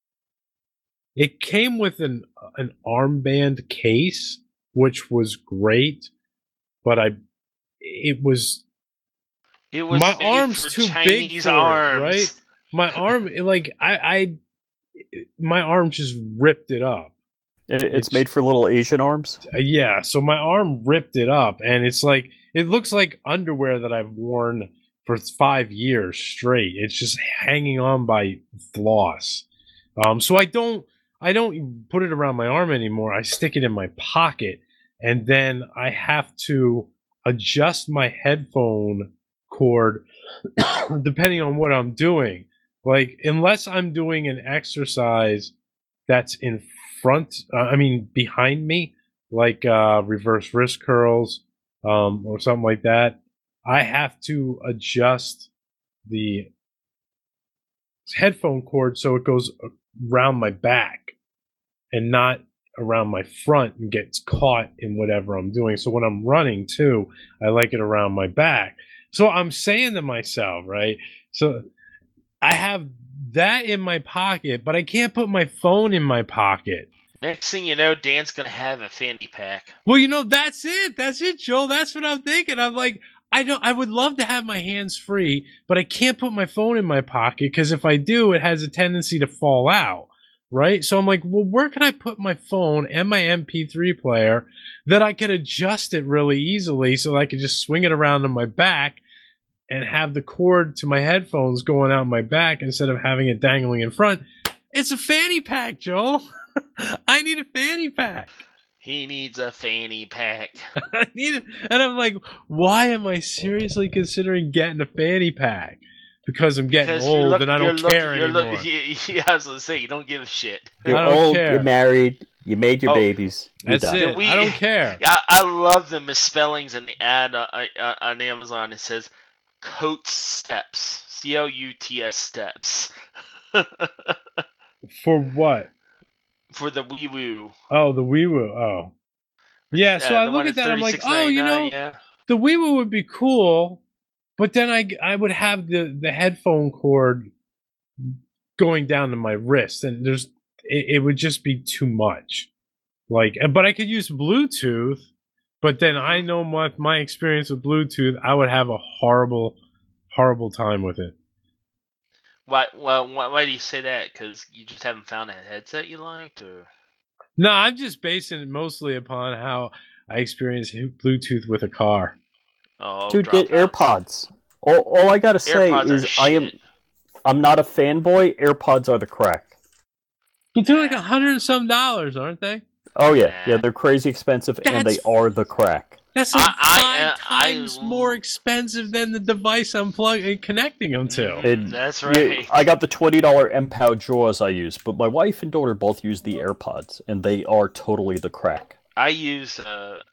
it came with an an armband case, which was great, but I it was It was my made arm's for too Chinese big for it, arms. right? My arm, like I, I, my arm just ripped it up. It, it's, It's- made for little Asian arms. Uh, Yeah, so my arm ripped it up, and it's like it looks like underwear that I've worn for five years straight. It's just hanging on by floss. Um, so I don't, I don't put it around my arm anymore. I stick it in my pocket, and then I have to adjust my headphone cord depending on what I'm doing. Like, unless I'm doing an exercise that's in front, uh, I mean, behind me, like uh, reverse wrist curls um, or something like that, I have to adjust the headphone cord so it goes around my back and not around my front and gets caught in whatever I'm doing. So when I'm running too, I like it around my back. So I'm saying to myself, right? So I have that in my pocket, but I can't put my phone in my pocket. Next thing you know, Dan's gonna have a fanny pack. Well, you know, that's it. That's it, Joel. That's what I'm thinking. I'm like, I don't. I would love to have my hands free, but I can't put my phone in my pocket because if I do, it has a tendency to fall out, right? So I'm like, well, where can I put my phone and my M P three player that I could adjust it really easily so I could just swing it around on my back and have the cord to my headphones going out my back instead of having it dangling in front? It's a fanny pack, Joel. I need a fanny pack. He needs a fanny pack. I need it. And I'm like, why am I seriously considering getting a fanny pack? Because I'm getting Because you're old look- and I you're don't look- care you're look- anymore. yeah, I was gonna say you don't give a shit. You're I don't old, care. you're married, you made your Oh, babies. You're That's done. it. We- I don't care. I, I love the misspellings in the ad uh, uh, on Amazon. It says Coates Steps, C O U T S Steps, For what? for the Wii Woo. Oh, the Wii Woo. Oh. Yeah, so Uh, I the look one at that, I'm like, thirty-six oh, you know, ninety-nine, yeah. the Wii Woo would be cool, but then I, I would have the, the headphone cord going down to my wrist, and there's it, it would just be too much. Like, but I could use Bluetooth, but then I know my my experience with Bluetooth, I would have a horrible, horrible time with it. Why? Well, why, why do you say that? Because you just haven't found a headset you liked, or No, I'm just basing it mostly upon how I experienced Bluetooth with a car. oh, Dude, get dropouts. AirPods. All, all I gotta say AirPods are is I am shit. I'm not a fanboy. AirPods are the crack. But they're like a hundred and some dollars, aren't they? Oh yeah, yeah, Nah. they're crazy expensive and they That's- are the crack. That's like I- I- five I- times more expensive than the device I'm plugging connecting them to. Mhm, And That's yeah, right. I got the twenty dollar M POW Jaws I use, but my wife and daughter both use the AirPods, and they are totally the crack. I use uh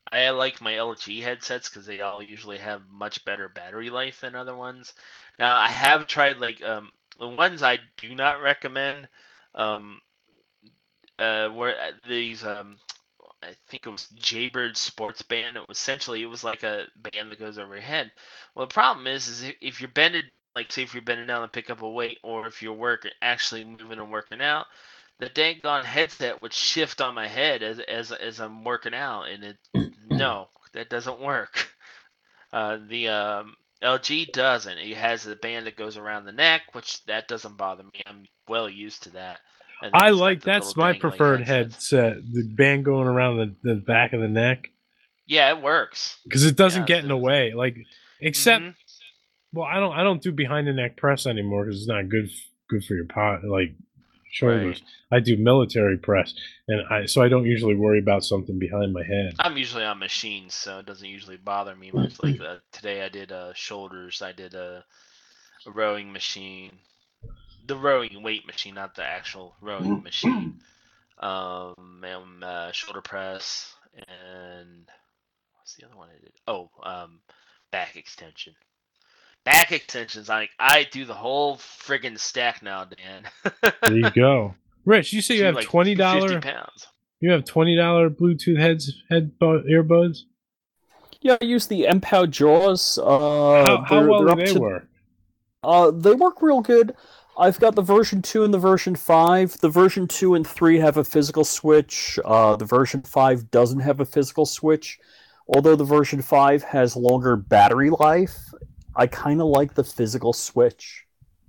I like my L G headsets because they all usually have much better battery life than other ones. Now I have tried like um the ones I do not recommend. Um, uh, were uh, these um I think it was Jaybird Sports Band. It was essentially it was like a band that goes over your head. Well, the problem is, is if, if you're bending, like say if you're bending down to pick up a weight, or if you're working, actually moving and working out, the dang on headset would shift on my head as as as I'm working out, and it no, that doesn't work. Uh, the um, L G doesn't. It has a band that goes around the neck, which that doesn't bother me. I'm well used to that. And then I it's got like the that's little my dangling preferred headsets. headset. The band going around the, the back of the neck Yeah, it works. because it doesn't Yeah, get in the it's- way. Like except, Mhm. well, I don't I don't do behind the neck press anymore because it's not good good for your pot like shoulders. I do military press, and I so I don't usually worry about something behind my head. I'm usually on machines, so it doesn't usually bother me much. Like uh, today, I did uh, shoulders. I did a, a rowing machine, the rowing weight machine, not the actual rowing machine. Um, and, uh, shoulder press, and what's the other one I did? Oh, um, back extension. Back extensions. Like I do the whole friggin' stack now, Dan. There you go, Rich. You say you To have like twenty fifty dollar. pounds. You have twenty dollar Bluetooth heads head earbuds. Yeah, I use the M P O W Jaws. Uh, how how they're, well they're do up they to, work? Uh, they work real good. I've got the version two and the version five. The version two and three have a physical switch. Uh, the version five doesn't have a physical switch. Although the version five has longer battery life, I kind of like the physical switch.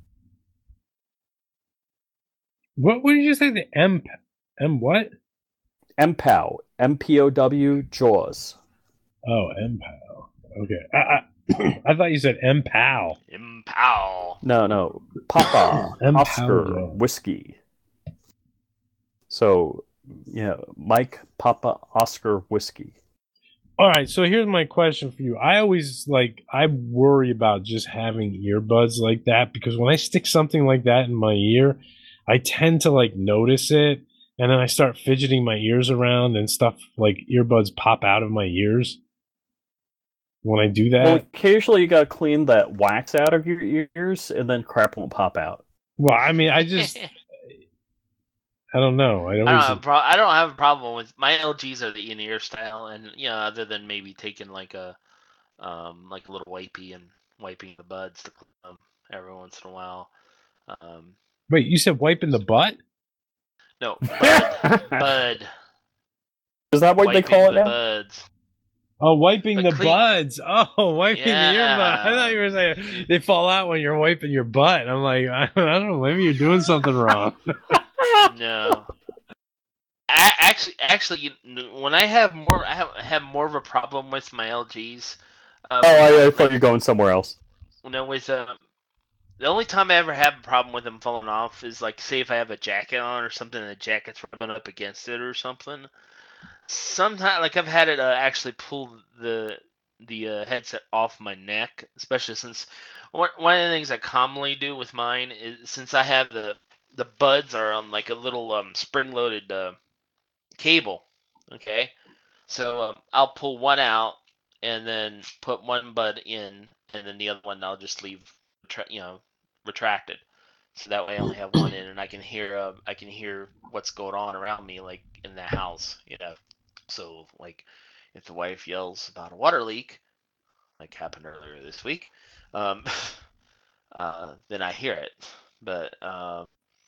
What what did you say? The M M what? M P O W, M P O W Jaws. Oh, M P O W. Okay, I I, I thought you said M P O W. Empow. No, no, Papa M P O W Oscar Jaws. Whiskey. So, yeah, Mike Papa Oscar Whiskey. All right, so here's my question for you. I always like I worry about just having earbuds like that because when I stick something like that in my ear, I tend to like notice it and then I start fidgeting my ears around and stuff like earbuds pop out of my ears when I do that. Well, occasionally you gotta clean that wax out of your ears, and then crap won't pop out. Well, I mean, I just I don't know. I I don't. don't have a pro- I don't have a problem with my L Gs are the in-ear style, and you know, other than maybe taking like a um like a little wipey and wiping the buds to clean them every once in a while. Um, Wait, you said wiping the butt? no, bud, bud, Is that what they wiping call it the now? buds. Oh, wiping But the clean- buds. Oh, wiping the earbud. I Yeah. thought you were saying they fall out when you're wiping your butt. I'm like, I, I don't know. Maybe you're doing something wrong. No. I, actually, actually, you, when I have more, I have, have more of a problem with my L Gs. Um, Oh, I, I like, thought you were going somewhere else. you know, with uh, the only time I ever have a problem with them falling off is like, say, if I have a jacket on or something, and the jacket's rubbing up against it or something. Sometimes, like I've had it uh, actually pull the the uh, headset off my neck, especially since one one of the things I commonly do with mine is since I have the the buds are on like a little um, spring loaded uh, cable. Okay, so um, I'll pull one out and then put one bud in, and then the other one I'll just leave, retra- you know, retracted. So that way I only have one in, and I can hear uh, I can hear what's going on around me, like in the house, you know. So like, if the wife yells about a water leak, like happened earlier this week, um, uh, then I hear it. But um,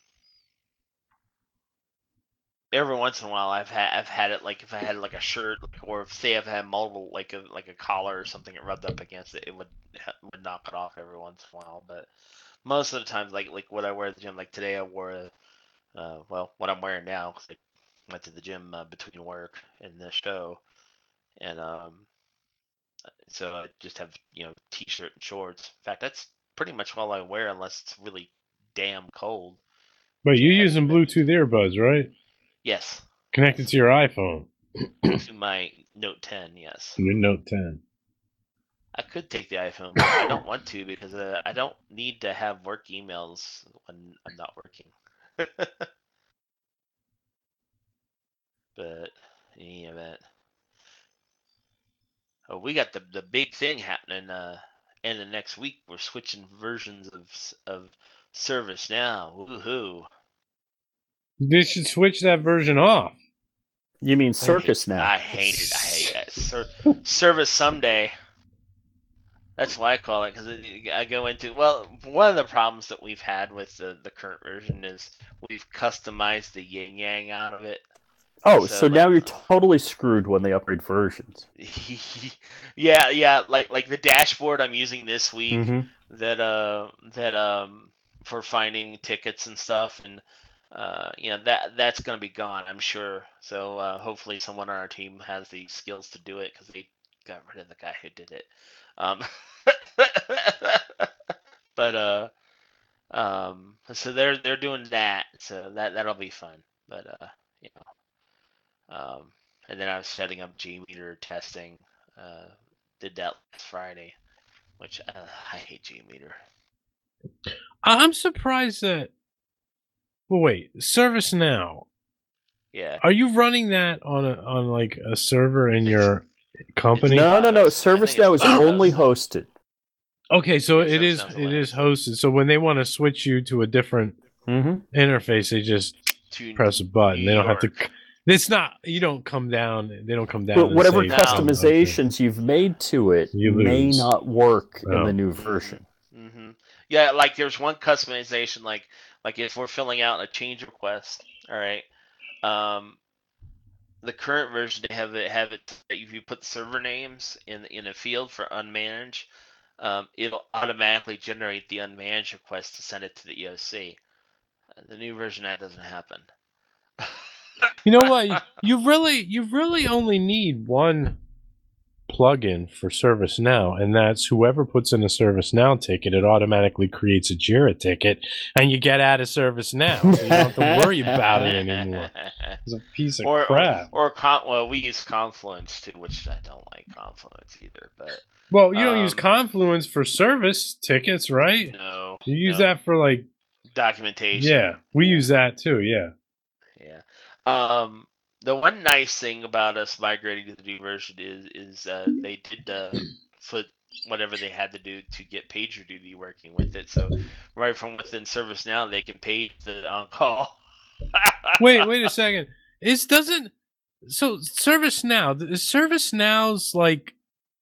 every once in a while, I've had I've had it like if I had like a shirt, or if say I've had multiple like a like a collar or something, it rubbed up against it, it would would knock it off every once in a while. But most of the times, like like what I wear at the gym, like today I wore a uh, well, what I'm wearing now, 'cause I went to the gym uh, between work and this show, and um, so I just have you know t-shirt and shorts. In fact, that's pretty much all I wear unless it's really damn cold. But you're Yeah, using but- Bluetooth earbuds, right? Yes, Connected to your iPhone, to my Note ten. Yes, your Note ten. I could take the iPhone, but I don't want to because uh, I don't need to have work emails when I'm not working. But in any event, Oh, we got the the big thing happening. Uh, in the next week, we're switching versions of s- of ServiceNow. Woohoo! They should switch that version off. You mean I hate, Circus now? I hate it. I hate it. Ser- Service someday. That's why I call it, because I go into, well, one of the problems that we've had with the, the current version is we've customized the yin yang out of it. Oh, So, so now like- you're totally screwed when they upgrade versions. yeah, yeah, like like the dashboard I'm using this week Mhm. that uh that um for finding tickets and stuff, and uh you know that that's gonna be gone, I'm sure. So uh, hopefully someone on our team has the skills to do it, because they got rid of the guy who did it. Um, but uh, um, so they're they're doing that, so that that'll be fun. But uh, you know, um, and then I was setting up Gmeter testing. Uh, did that last Friday, which uh, I hate Gmeter. I'm surprised that. Well, wait, ServiceNow. Yeah. Are you running that on a on like a server in your company? No, no, no. I think it's ServiceNow is Bob. only hosted. Okay, so Yeah, it is ServiceNow's it away. is hosted. So when they want to switch you to a different Mm-hmm. interface, they just To press a button. New They don't have to. York. It's not. You don't come down. They don't come down. But and whatever say, No. customizations you've made to it You may lose. not work in Oh. the new version. hmm Yeah, like there's one customization, like like if we're filling out a change request, all right. Um, the current version they have it have it if you put server names in in a field for unmanaged, um, it'll automatically generate the unmanaged request to send it to the E O C. Uh, The new version that doesn't happen. You know what? You- You really, you really only need one plugin for ServiceNow, and that's whoever puts in a ServiceNow ticket, it automatically creates a Jira ticket, and you get out of ServiceNow, so you don't have to worry about it anymore. It's a piece of or crap. or, or con- well, we use Confluence too, which I don't like Confluence either. But Well, you don't use um, Confluence for service tickets, right? no, You use no. that for like, documentation. yeah, we use that too. Yeah. Yeah. Um, the one nice thing about us migrating to the new version is is uh, they did uh, put whatever they had to do to get PagerDuty working with it. So right from within ServiceNow, they can page the on call. Wait, wait a second. It doesn't. So ServiceNow, is ServiceNow's like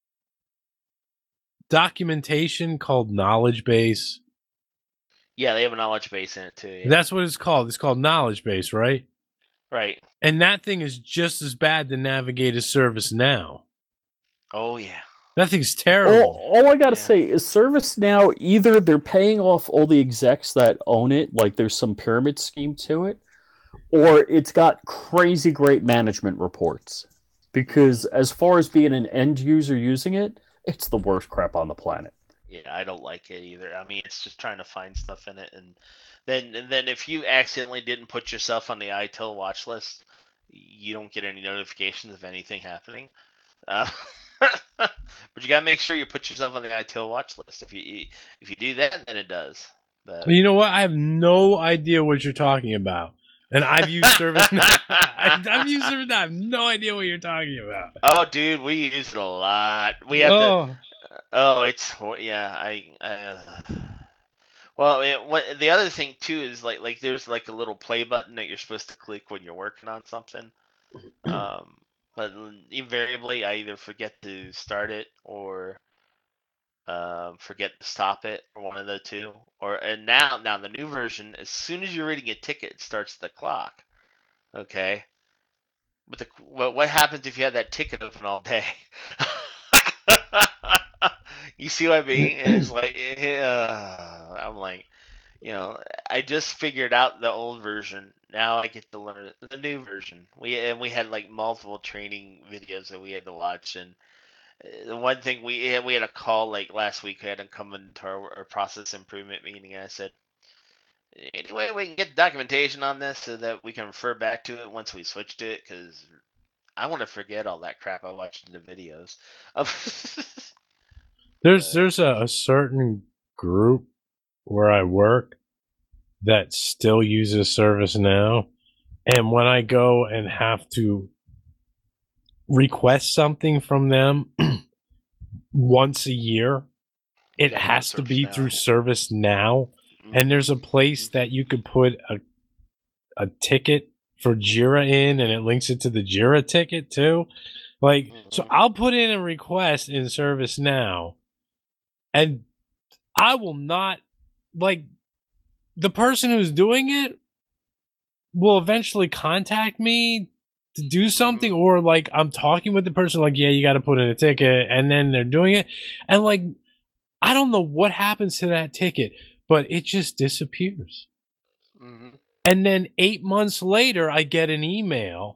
documentation called knowledge base? Yeah, they have a knowledge base in it too. Yeah. That's what it's called. It's called knowledge base, right? Right. And that thing is just as bad to navigate as ServiceNow. Oh yeah. That thing's All, terrible. all I gotta Yeah. say is ServiceNow, either they're paying off all the execs that own it, like there's some pyramid scheme to it, or it's got crazy great management reports. Because as far as being an end user using it, it's the worst crap on the planet. Yeah, I don't like it either. I mean, it's just trying to find stuff in it, and then and then if you accidentally didn't put yourself on the I T I L watch list, you don't get any notifications of anything happening. Uh, but you gotta make sure you put yourself on the I T I L watch list. If you if you do that, then it does. But You know what? I have no idea what you're talking about. And I've used ServiceNow. I- I've used ServiceNow. I have no idea what you're talking about. oh, dude, we use it a lot. We have to. Oh, Oh, it's hor- yeah. I, I uh, well, it, what the other thing too is like like there's like a little play button that you're supposed to click when you're working on something. Um, but invariably, I either forget to start it or um, forget to stop it, or one of the two. Or and now now the new version, as soon as you're reading a ticket, it starts the clock. Okay. But the what what happens if you have that ticket open all day? You see what I mean? And it's like, uh, I'm like, you know, I just figured out the old version. Now I get to learn the new version. We and we had like multiple training videos that we had to watch. And uh, the one thing we had, we had a call like last week. We had to come into our, our process improvement meeting. And I said, anyway, we can get documentation on this so that we can refer back to it once we switch to it, because I want to forget all that crap I watched in the videos. there's there's a, a certain group where I work that still uses ServiceNow, and when I go and have to request something from them, once a year. It Yeah, I'm on has to be ServiceNow. through ServiceNow, and there's a place that you could put a a ticket for Jira in, and it links it to the Jira ticket too. Like, Mm-hmm. so I'll put in a request in ServiceNow, and I will not, like, the person who's doing it will eventually contact me to do something, Mm-hmm. or like I'm talking with the person, like, yeah, you got to put in a ticket, and then they're doing it, and like, I don't know what happens to that ticket, but it just disappears. Mm-hmm. And then eight months later, I get an email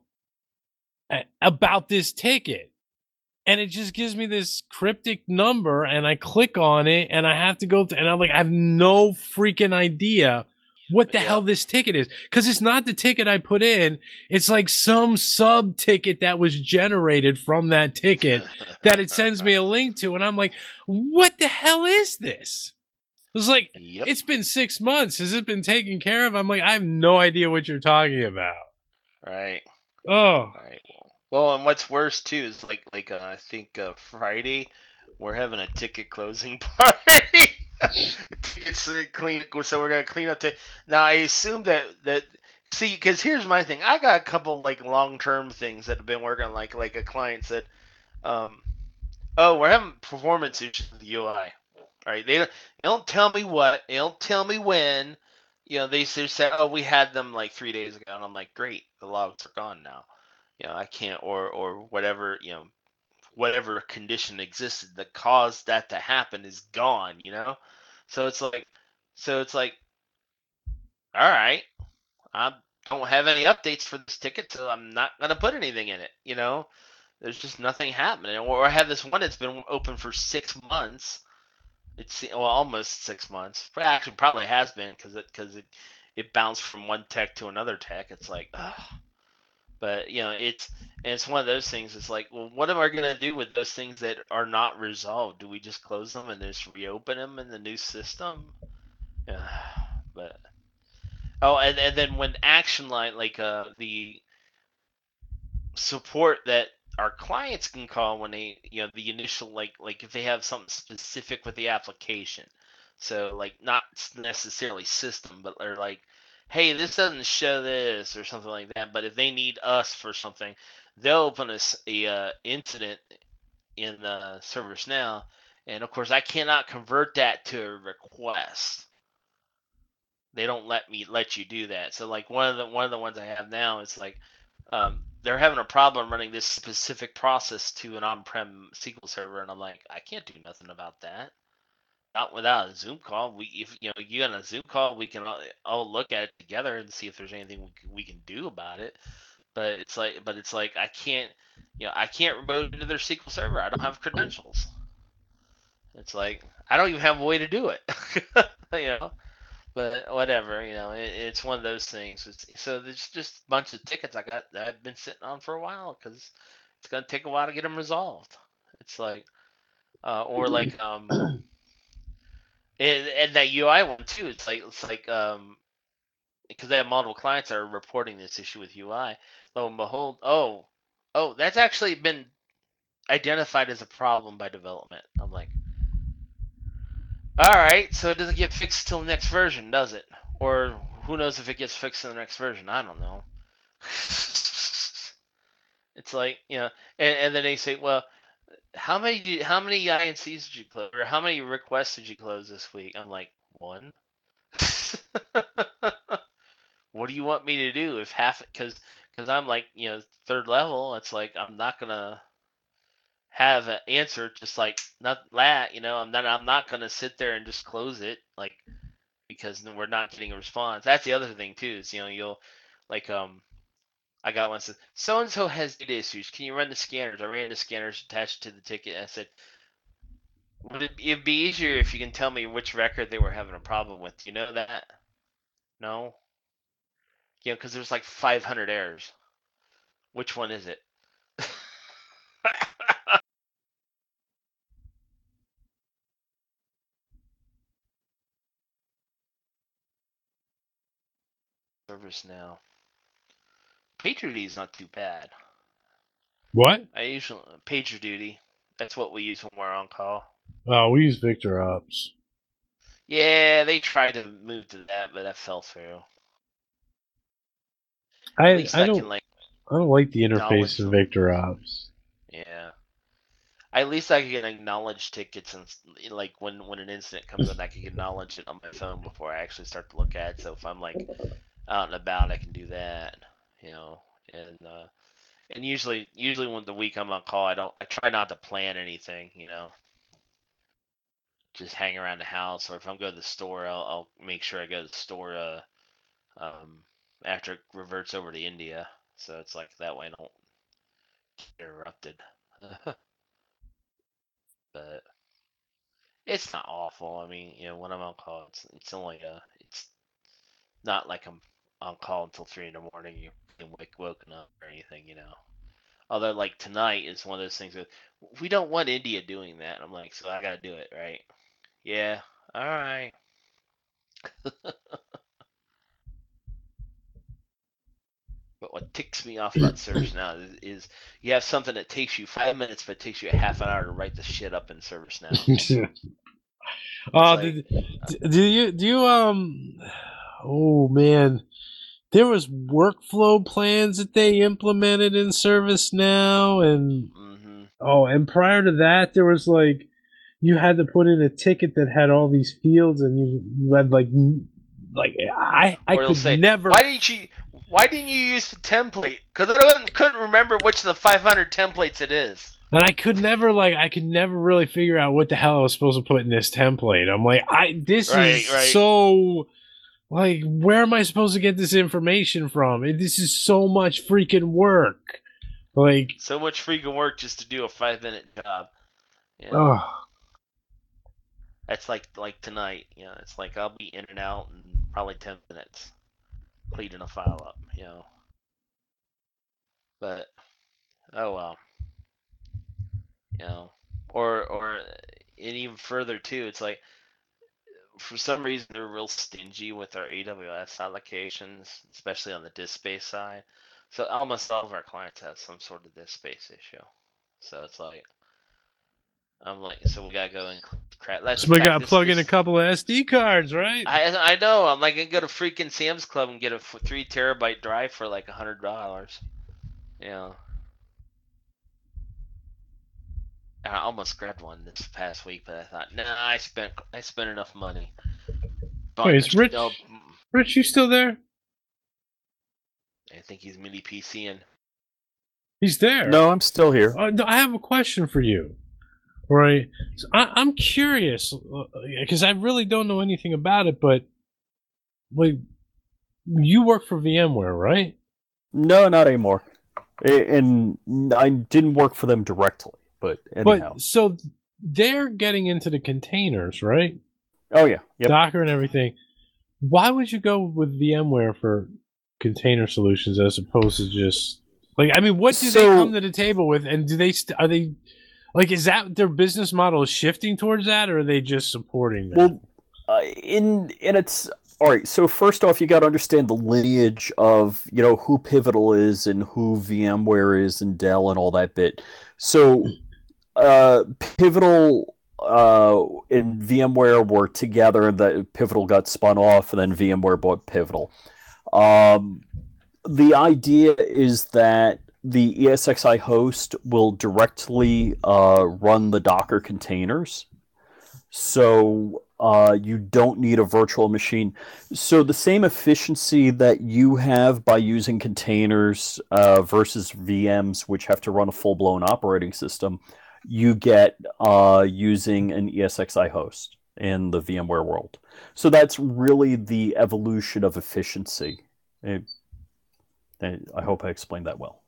about this ticket. And it just gives me this cryptic number, and I click on it, and I have to go to, and I'm like, I have no freaking idea what the Yeah. hell this ticket is. Because it's not the ticket I put in. It's like some sub ticket that was generated from that ticket that it sends me a link to. And I'm like, what the hell is this? It's like, Yep. it's been six months. Has it been taken care of? I'm like, I have no idea what you're talking about. Right. Oh. Right. Well, well, and what's worse too is like like uh, I think uh, Friday we're having a ticket closing party. Tickets to clean, so we're gonna clean up. T- now I assume that that see, because here's my thing. I got a couple like long term things that have been working. Like like a client said, um, oh, we're having performance issues with the U I. Right? They don't, they don't tell me what. They don't tell me when. You know, they just said, oh, we had them like three days ago, and I'm like, great, the logs are gone now. You know, I can't, or or whatever, you know, whatever condition existed that caused that to happen is gone. You know, so it's like, so it's like, all right, I don't have any updates for this ticket, so I'm not gonna put anything in it. You know, there's just nothing happening. Or I have this one that's been open for six months. It's well, almost six months. Actually, probably has been because it because it it bounced from one tech to another tech. It's like, ugh. But you know, it's and it's one of those things. It's like, well, what am I gonna do with those things that are not resolved? Do we just close them and just reopen them in the new system? Yeah, but oh, and and then when action line like uh the support that our clients can call when they you know the initial like like if they have something specific with the application, so like not necessarily system, but they're like, hey, this doesn't show this or something like that, but if they need us for something, they'll open a, a uh, incident in the ServiceNow, and of course I cannot convert that to a request. They don't let me let you do that. So like one of the one of the ones I have now is like um, they're having a problem running this specific process to an on-prem S Q L server, and I'm like, I can't do nothing about that. Not without a Zoom call. We, if you know, you on a Zoom call, we can all, all look at it together and see if there's anything we can, we can do about it. But it's like, but it's like I can't, you know, I can't remote into their S Q L server. I don't have credentials. It's like I don't even have a way to do it. you know. But whatever, you know, it, it's one of those things. It's, so there's just a bunch of tickets I got that I've been sitting on for a while because it's gonna take a while to get them resolved. It's like, uh, or like, um, and, and that U I one too. It's like it's like um, because they have multiple clients that are reporting this issue with U I. Lo and behold, oh, oh, that's actually been identified as a problem by development. I'm like, all right, so it doesn't get fixed till the next version, does it? Or who knows if it gets fixed in the next version? I don't know. It's like, you know, and, and then they say, well, how many did, how many I N Cs did you close, or how many requests did you close this week? I'm like, one. What do you want me to do if half? Because because I'm like, you know, third level. It's like I'm not gonna have an answer just like not that. You know, I'm not I'm not gonna sit there and just close it like because we're not getting a response. That's the other thing too. Is you know you'll like um I got one that says so and so has data issues. Can you run the scanners? I ran the scanners attached to the ticket. I said, would it it'd be easier if you can tell me which record they were having a problem with? Do you know that? No. You know, because there's like five hundred errors. Which one is it? ServiceNow. PagerDuty is not too bad. What? I usually PagerDuty. That's what we use when we're on call. Oh, we use Victor Ops. Yeah, they tried to move to that, but that fell through. At I least I I, don't can like I don't like the acknowledge interface of them. Victor Ops. Yeah. At least I can acknowledge tickets and s- like when when an incident comes in, I can acknowledge it on my phone before I actually start to look at it. So if I'm like out and about, I can do that. You know, and uh, and usually usually when the week I'm on call, I don't I try not to plan anything. You know, just hang around the house, or if I'm going to the store, I'll, I'll make sure I go to the store uh, um, after it reverts over to India. So it's like that way I don't get interrupted. But it's not awful. I mean, you know, when I'm on call, it's it's only uh it's not like I'm on call until three in the morning. You you wake woken up or anything, you know. Although like tonight is one of those things that we don't want India doing that. I'm like, so I gotta do it, right? Yeah. All right. But what ticks me off about ServiceNow is, is you have something that takes you five minutes, but it takes you a half an hour to write the shit up in ServiceNow. Oh, like- did, d- do you do you um? Oh man, there was workflow plans that they implemented in ServiceNow, and hmm oh, and prior to that, there was like you had to put in a ticket that had all these fields, and you, you had like n- like I I Or they'll could say, never. Why didn't you? Why didn't you use the template? Because I couldn't remember which of the five hundred templates it is. And I could never like I could never really figure out what the hell I was supposed to put in this template. I'm like, I this Right, is right. so like where am I supposed to get this information from? It- This is so much freaking work. Like, So much freaking work just to do a five minute job. You know, oh, that's like like tonight. You know, it's like I'll be in and out in probably ten minutes, cleaning a file up. You know, but oh well. You know, or or and even further too. It's like for some reason they're real stingy with our A W S allocations, especially on the disk space side. So almost all of our clients have some sort of disk space issue. So it's like I'm like, so we gotta go and crap. That's so we in fact, got to this- plug in a this- couple of S D cards, right? I I know. I'm like, I go to freaking Sam's Club and get a f- three terabyte drive for like a hundred dollars. You know. I almost grabbed one this past week, but I thought, nah, I spent I spent enough money. Wait, is Rich No, Rich, you still there? I think he's mini PCing. He's there. No, I'm still here. Uh, no, I have a question for you. Right, so I, I'm curious because I really don't know anything about it, but like, you work for VMware, right? No, not anymore. A- And I didn't work for them directly, but anyhow. But so they're getting into the containers, right? Oh yeah, yep. Docker and everything. Why would you go with VMware for container solutions as opposed to just like? I mean, what do they So- come to the table with, and do they st- are they like? Is that their business model is shifting towards that, or are they just supporting that? Well, uh, in in its all right. So first off, you got to understand the lineage of you know who Pivotal is and who VMware is and Dell and all that bit. So uh, Pivotal uh, and VMware were together. That Pivotal got spun off, and then VMware bought Pivotal. Um, the idea is that the E S X i host will directly uh, run the Docker containers. So uh, you don't need a virtual machine. So the same efficiency that you have by using containers uh, versus V Ms, which have to run a full-blown operating system, you get uh, using an E S X i host in the VMware world. So that's really the evolution of efficiency. It, I hope I explained that well.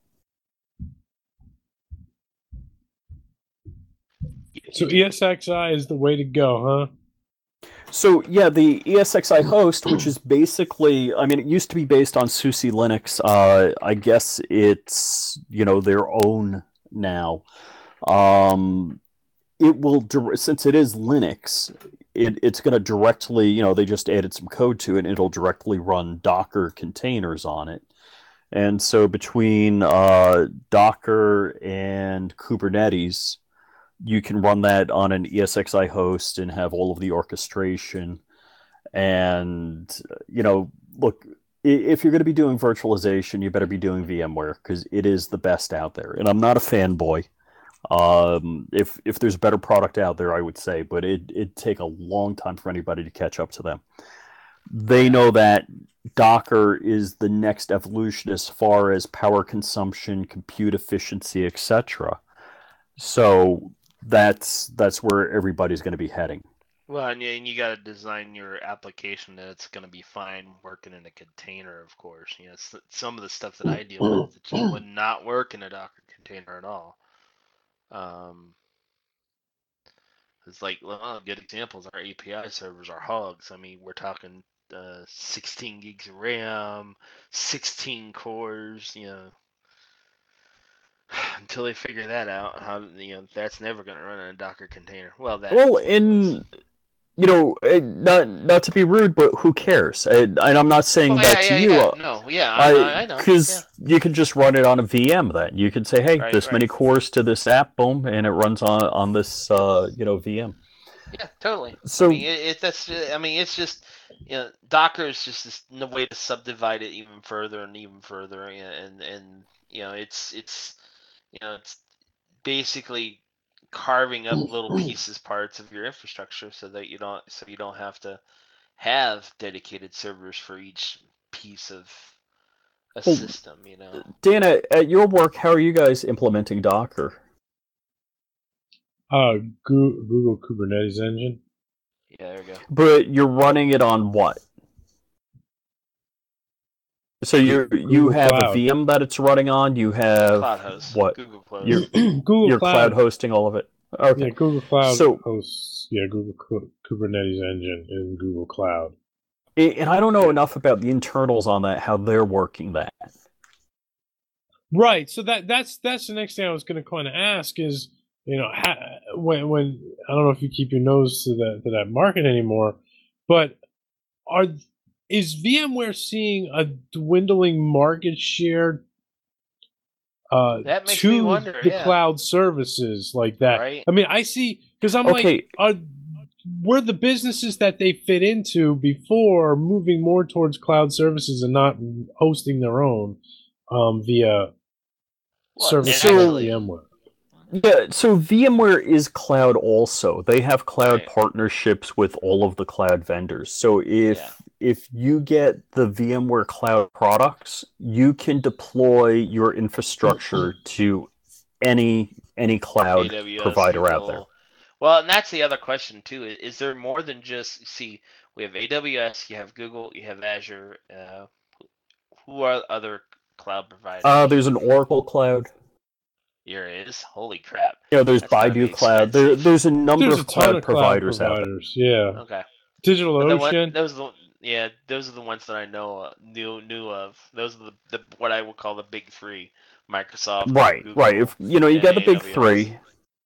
So E S X i is the way to go, huh? So yeah, the E S X i host, which is basically, I mean, it used to be based on SUSE Linux. Uh, I guess it's you know their own now. Um, it will dir- since it is Linux, it, it's going to directly, you know, they just added some code to it, and it'll directly run Docker containers on it. And so between uh, Docker and Kubernetes, you can run that on an E S X i host and have all of the orchestration. And, you know, look, if you're going to be doing virtualization, you better be doing VMware because it is the best out there. And I'm not a fanboy. Um, if if there's a better product out there, I would say, but it it'd take a long time for anybody to catch up to them. They know that Docker is the next evolution as far as power consumption, compute efficiency, et cetera. So that's that's where everybody's going to be heading. Well, and you, and you got to design your application that it's going to be fine working in a container, of course. You know, s- some of the stuff that I deal with, it just would not work in a Docker container at all. Um, it's like, well, good examples. Our A P I servers are hogs. I mean, we're talking uh, sixteen gigs of RAM, sixteen cores. You know, until they figure that out, how you know that's never going to run in a Docker container. Well, that Well, in you know, eh, not not to be rude, but who cares? And, and I'm not saying well, that yeah, to yeah, you. yeah. uh, No, yeah, I, I, I know. Because Yeah. you can just run it on a V M. Then you can say, "Hey, Right, this right. many cores to this app, boom," and it runs on on this uh, you know V M. Yeah, totally. So I mean, it, it that's I mean, it's just you know, Docker is just this n- way to subdivide it even further and even further, and and you know, it's it's you know, it's basically carving up little pieces, parts of your infrastructure, so that you don't so you don't have to have dedicated servers for each piece of a Well, system. You know. Dana, at your work, how are you guys implementing Docker? Uh, Goo- Google Kubernetes Engine. Yeah, there we go. But you're running it on what? So you you Google have Cloud. a V M that it's running on. You have Cloud host. what? Google Cloud. Your Google your Cloud. cloud hosting all of it. Okay. Yeah, Google Cloud So- hosts. Yeah, Google Ku- Kubernetes Engine in Google Cloud. And I don't know enough about the internals on that, how they're working that. Right. So that that's that's the next thing I was going to kind of ask is, you know, ha, when when I don't know if you keep your nose to that to that market anymore, but are is VMware seeing a dwindling market share uh, That makes to me wonder, the yeah. cloud services like that? Right. I mean, I see because I'm Okay. like, are were the businesses that they fit into before moving more towards cloud services and not hosting their own um, via Well, services and like actually- VMware? Yeah, so VMware is cloud also. They have cloud Right. partnerships with all of the cloud vendors. So if Yeah. if you get the VMware cloud products, you can deploy your infrastructure to any any cloud A W S, provider out there. Google. Well, and that's the other question too. i- Is there more than just see? We have A W S, you have Google, you have Azure. Uh, who are other cloud providers? Uh, there's an Oracle cloud. Here is. Holy crap. You know, there's That's gotta be Baidu cloud. There, expensive. there's a number There's a of ton cloud of cloud providers out there. providers. Yeah, Okay. But the DigitalOcean. one, those are the yeah, those are the ones that I know uh, knew knew of. Those are the, the what I would call the big three: Microsoft, Right, Google, right. If you know, you and got the big A W S. three.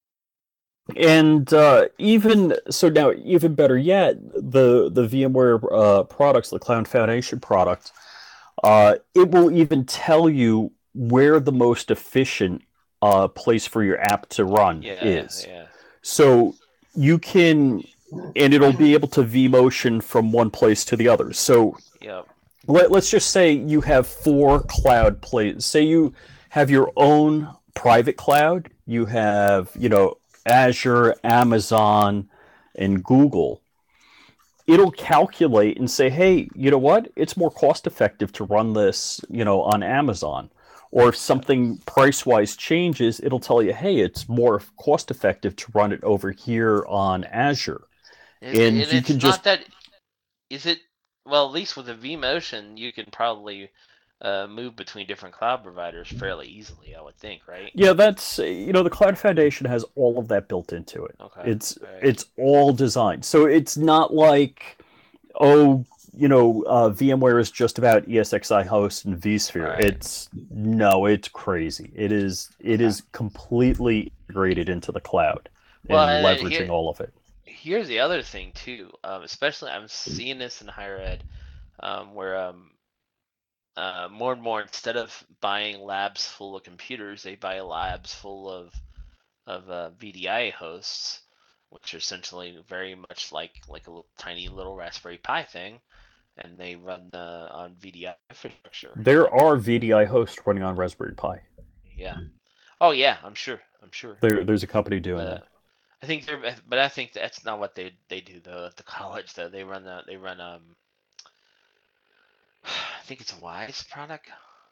And uh, even so, now even better yet, the the VMware uh, products, the Cloud Foundation products, uh, it will even tell you where the most efficient uh, place for your app to run Yeah, is. yeah. So you can, and it'll be able to vMotion from one place to the other. So Yep. let, let's just say you have four cloud places. Say you have your own private cloud. You have, you know, Azure, Amazon, and Google. It'll calculate and say, hey, you know what? It's more cost effective to run this, you know, on Amazon. Or if something price-wise changes, it'll tell you, hey, it's more cost effective to run it over here on Azure. And, And and you it's can not just- that. Is it? Well, at least with the vMotion, you can probably uh, move between different cloud providers fairly easily. I would think, right? Yeah, that's, you know, the Cloud Foundation has all of that built into it. Okay. It's Alright. it's all designed. So it's not like, oh, you know, uh, VMware is just about E S X i host and vSphere. Right. It's no, it's crazy. It is it Okay. is completely integrated into the cloud Well, and uh, leveraging here- all of it. Here's the other thing too. Um, especially I'm seeing this in higher ed, um, where um, uh, more and more instead of buying labs full of computers, they buy labs full of of uh, V D I hosts, which are essentially very much like like a little, tiny little Raspberry Pi thing, and they run uh, on V D I infrastructure. There are V D I hosts running on Raspberry Pi. Yeah. Oh yeah, I'm sure. I'm sure. There, there's a company doing But, that. I think they're, but I think that's not what they they do though at the college though. They run the they run um. I think it's a Wise product.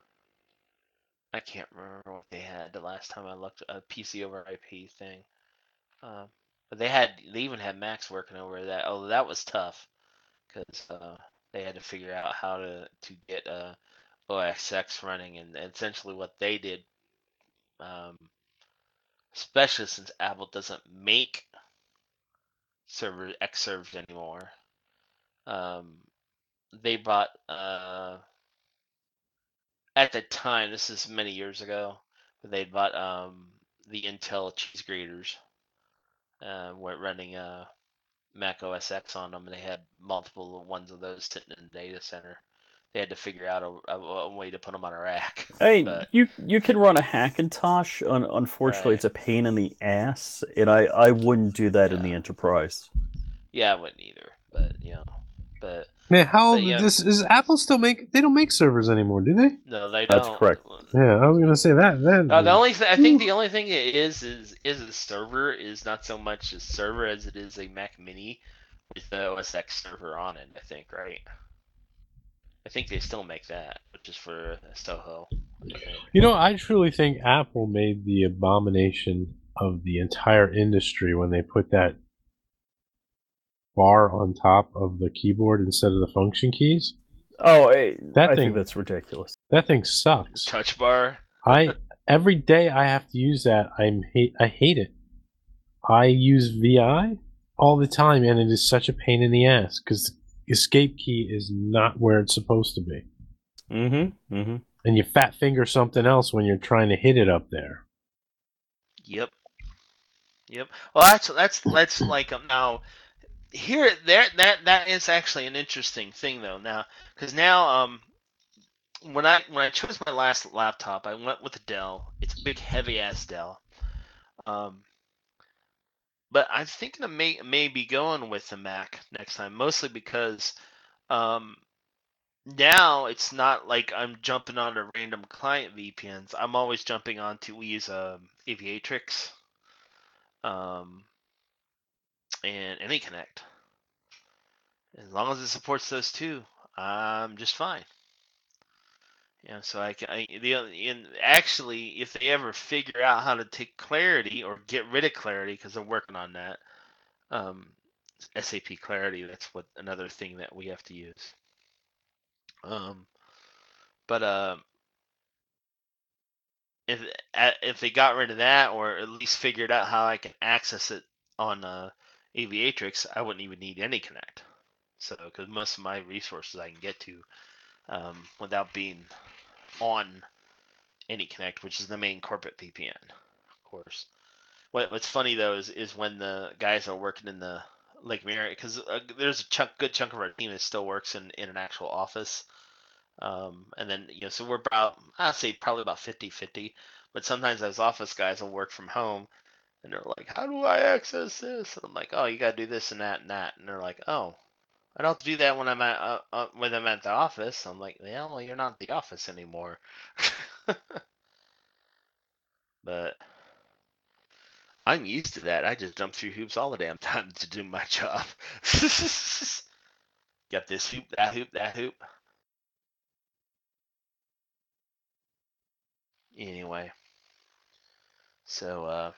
I can't remember what they had the last time I looked, a P C over I P thing. Um, but they had they even had Macs working over that. Oh, that was tough because uh, they had to figure out how to to get uh, O S X running, and essentially what they did, um, especially since Apple doesn't make server X servers anymore. Um, they bought uh, at the time, this is many years ago, but they bought um, the Intel cheese graters, uh, were running uh, Mac O S X on them, and they had multiple ones of those sitting in the data center. They had to figure out a, a, a way to put them on a rack. Hey, but, you you can run a Hackintosh. Un- unfortunately, Right. it's a pain in the ass, and I, I wouldn't do that in Yeah. the enterprise. yeah, I wouldn't either. But you know, but Man, how But, yeah. this is Apple still make? They don't make servers anymore, do they? no, they don't. That's correct. Yeah, I was gonna say that. Then Uh, the only th- I think the only thing it is is is the server is not so much a server as it is a Mac Mini with the O S X server on it. I think, right? I think they still make that, which is for Soho. I think. You know, I truly think Apple made the abomination of the entire industry when they put that bar on top of the keyboard instead of the function keys. Oh, hey, That I thing- think that's ridiculous. That thing sucks. Touch bar. I every day I have to use that. I'm hate. I hate it. I use V I all the time, and it is such a pain in the ass because the escape key is not where it's supposed to be, Mm-hmm. Mm-hmm. and you fat finger something else when you're trying to hit it up there. Yep. Yep. Well, that's that's that's like um, now here there that that is actually an interesting thing though now because now um when I when I chose my last laptop I went with a Dell. It's a big heavy ass Dell. Um. But I'm thinking of may, maybe going with the Mac next time, mostly because um, now it's not like I'm jumping onto random client V P Ns. I'm always jumping onto we use um, Aviatrix um, and AnyConnect. As long as it supports those two, I'm just fine. Yeah, so I can. I, the and actually, if they ever figure out how to take Clarity or get rid of Clarity, because they're working on that, um, S A P Clarity. That's what another thing that we have to use. Um, but uh, if if they got rid of that, or at least figured out how I can access it on uh, Aviatrix, I wouldn't even need AnyConnect. So, because most of my resources I can get to um, without being on AnyConnect, which is the main corporate V P N, of course. What, what's funny though is, is when the guys are working in the Lake Marriott, because uh, there's a chunk, good chunk of our team that still works in, in an actual office. Um, and then, you know, so we're about, I'd say probably about fifty fifty, but sometimes those office guys will work from home and they're like, how do I access this? And I'm like, oh, you got to do this and that and that. And they're like, oh, I don't have to do that when I'm at, uh, uh, when I'm at the office. I'm like, yeah, well, you're not at the office anymore. But I'm used to that. I just jump through hoops all the damn time to do my job. Got this hoop, that hoop, that hoop. Anyway, so uh,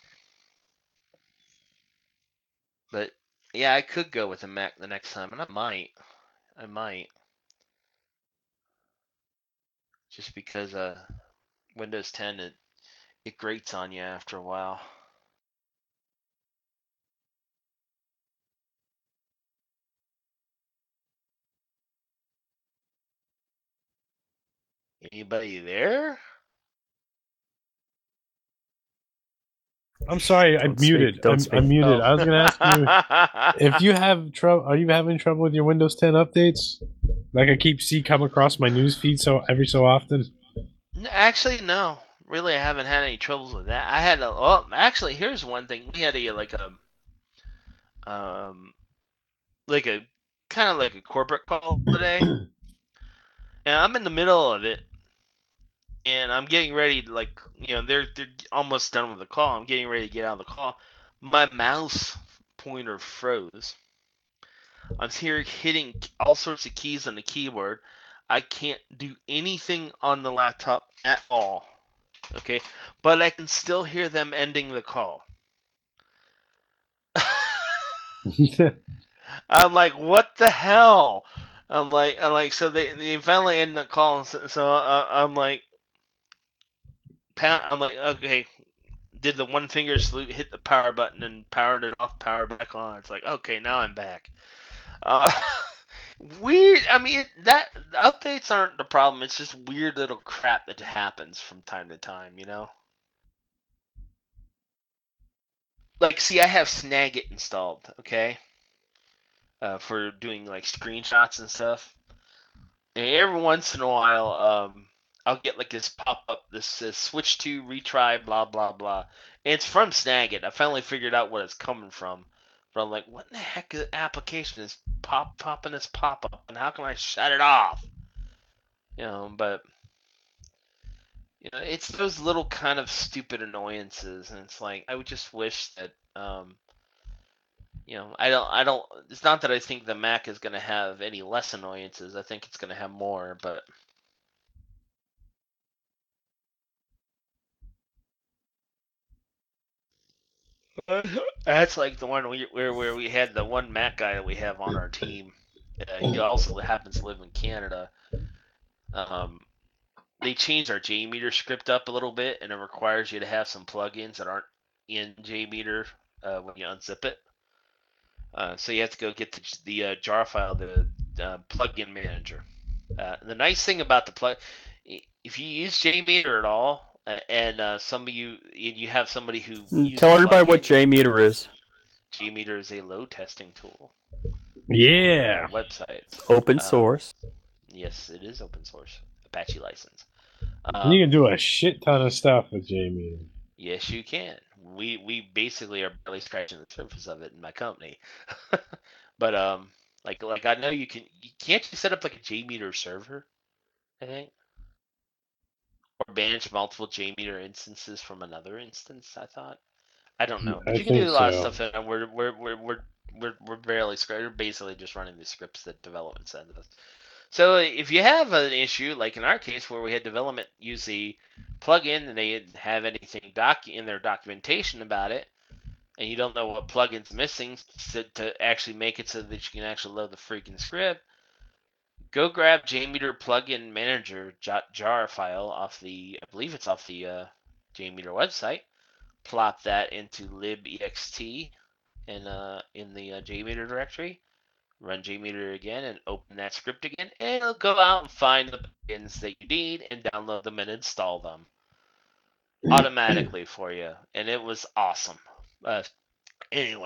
but yeah, I could go with a Mac the next time, and I might, I might, just because uh, Windows ten it it grates on you after a while. Anybody there? I'm sorry, I Don't speak, muted. don't I'm, speak. I'm muted. Oh. I was going to ask you if you have trouble. Are you having trouble with your Windows ten updates? Like I keep see come across my news feed so every so often. N- Actually, no, really, I haven't had any troubles with that. I had a well, actually, here's one thing. We had a like a um like a kind of like a corporate call today, and I'm in the middle of it, and I'm getting ready to like you know they're they're almost done with the call. I'm getting ready to get out of the call. My mouse pointer froze. I'm here hitting all sorts of keys on the keyboard. I can't do anything on the laptop at all. Okay, but I can still hear them ending the call. I'm like, what the hell? I'm like, I'm like, so they they finally end the call, and so, so uh, I'm like, pound, I'm like, okay, did the one finger salute, hit the power button, and powered it off, power back on. It's like, okay, now I'm back. Uh, weird. I mean, that updates aren't the problem. It's just weird little crap that happens from time to time, you know. Like, see, I have Snagit installed, okay, uh, for doing like screenshots and stuff. And every once in a while, um, I'll get like this pop up, this says switch to retry, blah blah blah. And it's from Snagit. I finally figured out what it's coming from. But I'm like, what in the heck is application is pop popping this pop up, and how can I shut it off? You know, but you know, it's those little kind of stupid annoyances, and it's like I would just wish that, um, you know, I don't, I don't. It's not that I think the Mac is going to have any less annoyances. I think it's going to have more, but that's like the one we, where where we had the one Mac guy that we have on our team. Uh, he also happens to live in Canada. Um, they changed our JMeter script up a little bit, and it requires you to have some plugins that aren't in JMeter uh, when you unzip it. Uh, so you have to go get the, the uh, jar file, the uh, plugin manager. Uh, the nice thing about the plug, if you use JMeter at all, uh, and uh, some of you you have somebody who uses Tell everybody what plugin, JMeter is. JMeter is a load testing tool. Yeah. Websites. Open Um, source. yes, it is open source. Apache license. And Um, you can do a shit ton of stuff with JMeter. yes, you can. We we basically are barely scratching the surface of it in my company. But um, like like I know you can. You can't you set up like a JMeter server? I think. Or manage multiple JMeter instances from another instance. I thought. I don't know, but I you can do think a lot so. of stuff, and we're we're we're we're we're we're barely scratching. We're basically just running the scripts that development sends us. So if you have an issue, like in our case where we had development use the plugin and they didn't have anything doc in their documentation about it, and you don't know what plugin's missing to, to actually make it so that you can actually load the freaking script, go grab JMeter plugin manager jar file off the, I believe it's off the uh, JMeter website, plop that into libext in, uh, in the uh, JMeter directory, run JMeter again and open that script again, and it'll go out and find the plugins that you need and download them and install them automatically for you. And it was awesome. Uh, anyway,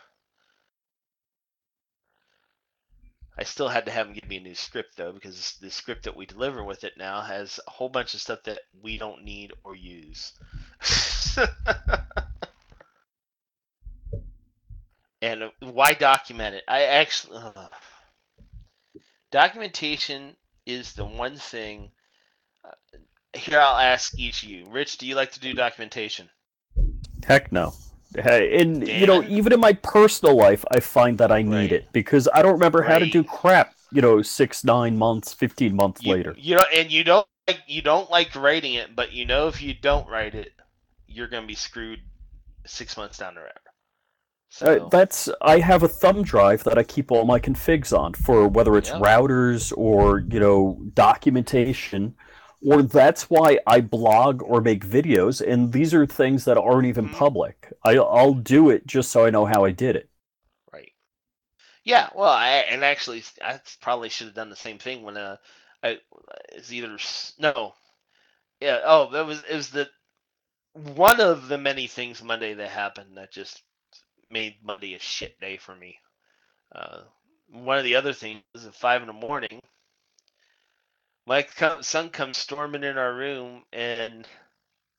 I still had to have them give me a new script though, because the script that we deliver with it now has a whole bunch of stuff that we don't need or use. And why document it? I actually uh, documentation is the one thing. Uh, here, I'll ask each of you. Rich, do you like to do documentation? Heck no. Hey, and you know, Dan? even in my personal life, I find that I need Right. it because I don't remember how to Right. do crap. You know, six, nine months, fifteen months You, later. you know, and you don't like you don't like writing it, but you know if you don't write it, you're gonna be screwed six months down the road. So Uh, that's I have a thumb drive that I keep all my configs on for whether it's yeah. routers or you know documentation, or that's why I blog or make videos. And these are things that aren't even Mhm. public. I, I'll do it just so I know how I did it. Right. Yeah. Well, I and actually I probably should have done the same thing when uh, I it's either s- no, yeah. Oh, that was it was the one of the many things Monday that happened that just made Monday a shit day for me. Uh, one of the other things is at five in the morning, my co- son comes storming in our room and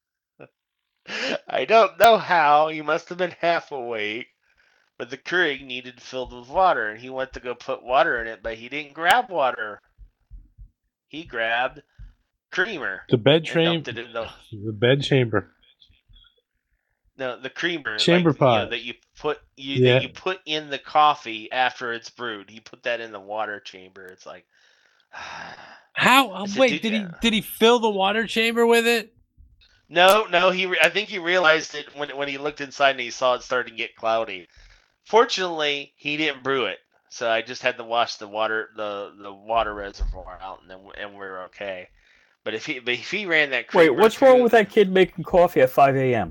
I don't know how. He must have been half awake. But the Keurig needed filled with water, and he went to go put water in it, but he didn't grab water. He grabbed creamer. The bed and train, dumped it in the the bed chamber. no the creamer Chamber like, you know, pot. that you put you Yeah. that you put in the coffee after it's brewed. He put that in the water chamber. It's like How? I said, Wait, "Dude, did he yeah." did he fill the water chamber with it? no no he re- I think he realized it when when he looked inside and he saw it starting to get cloudy. Fortunately, he didn't brew it, so I just had to wash the water the, the water reservoir out, and then and we're okay. But if he but if he ran that Wait, creamer what's wrong through- with that kid making coffee at five a.m.?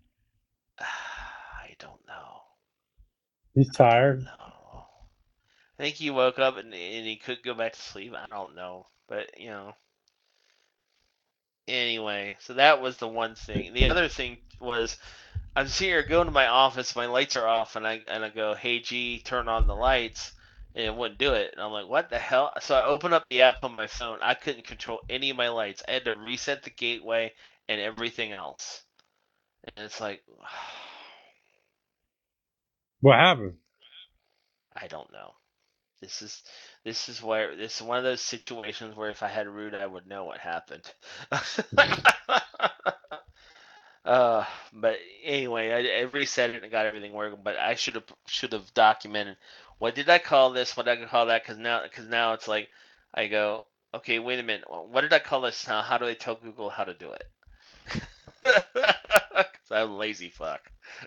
I don't know. He's tired. No. I think he woke up and and he could go back to sleep. I don't know, but you know. Anyway, so that was the one thing. The other thing was I'm sitting here going to my office, my lights are off, and I and I go, "Hey G, turn on the lights," and it wouldn't do it. And I'm like, "What the hell?" So I open up the app on my phone. I couldn't control any of my lights. I had to reset the gateway and everything else. And it's like, What happened? I don't know. This is this is where this is one of those situations where if I had root, I would know what happened. Uh, but anyway, I, I reset it and got everything working. But I should have should have documented what did I call this, what did I call that, because now because now it's like I go, okay, wait a minute, what did I call this? Now how do I tell Google how to do it? Because I'm lazy fuck.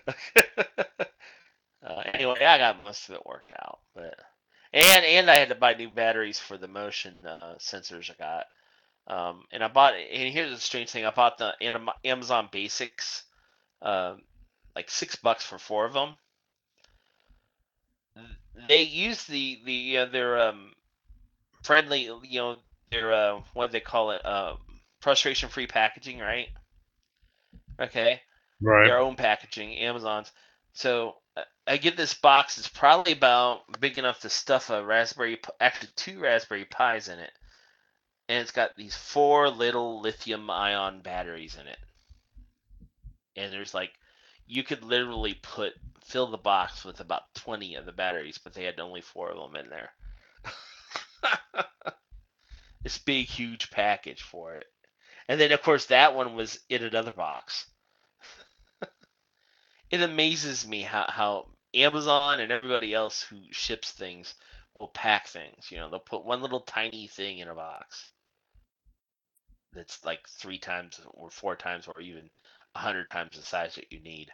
uh, anyway, I got most of it worked out, but and and I had to buy new batteries for the motion uh, sensors I got. Um, and I bought, and here's the strange thing: I bought the Am- Amazon Basics, um, like six bucks for four of them. They use the the uh, their um friendly, you know, their uh, what do they call it? Uh, frustration-free packaging, right? Okay, Right. their own packaging, Amazon's. So uh, I get this box. It's probably about big enough to stuff a Raspberry, Pi- actually two Raspberry Pis in it. And it's got these four little lithium ion batteries in it. And there's like, you could literally put, fill the box with about twenty of the batteries, but they had only four of them in there. This big, huge package for it. And then, of course, that one was in another box. It amazes me how, how Amazon and everybody else who ships things will pack things. You know, they'll put one little tiny thing in a box that's like three times or four times or even a hundred times the size that you need.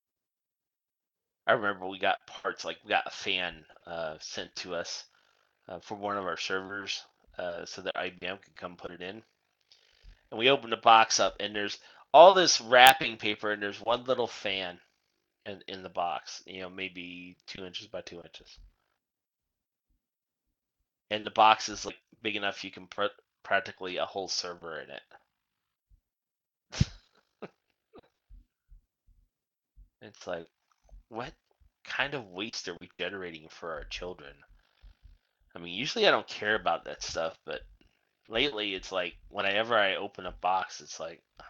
I remember we got parts, like we got a fan uh, sent to us uh, for one of our servers uh, so that I B M could come put it in. And we opened the box up and there's all this wrapping paper and there's one little fan in, in the box, you know, maybe two inches by two inches. And the box is like big enough you can put practically a whole server in it. It's like, what kind of waste are we generating for our children? I mean, usually I don't care about that stuff, but lately it's like whenever I open a box, it's like, ah.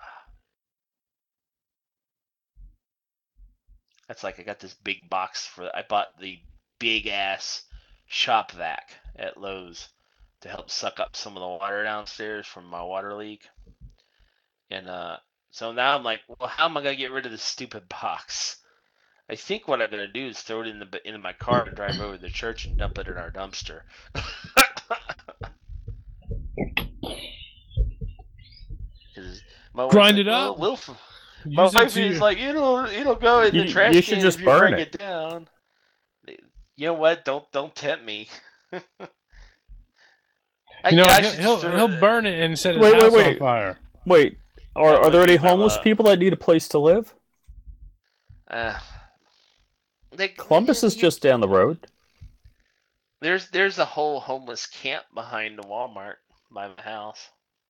That's like I got this big box for, I bought the big ass shop vac at Lowe's to help suck up some of the water downstairs from my water leak. And uh, so now I'm like, well, how am I gonna get rid of this stupid box? I think what I'm gonna do is throw it in the into my car and drive over to the church and dump it in our dumpster. my wife's Grind like, it well, up. We'll, f- my Use it wife to is your- like, it'll it'll go in You- the trash you should can just if you burn bring it. it down. You know what? Don't don't tempt me. I, You know, yeah, I he'll should he'll, just throw he'll it- burn it and set his Wait, wait, house on wait. fire. Wait, are, That are there would any be my homeless luck. people that need a place to live? Uh, they, Columbus is you- just down the road. There's there's a whole homeless camp behind the Walmart by my house.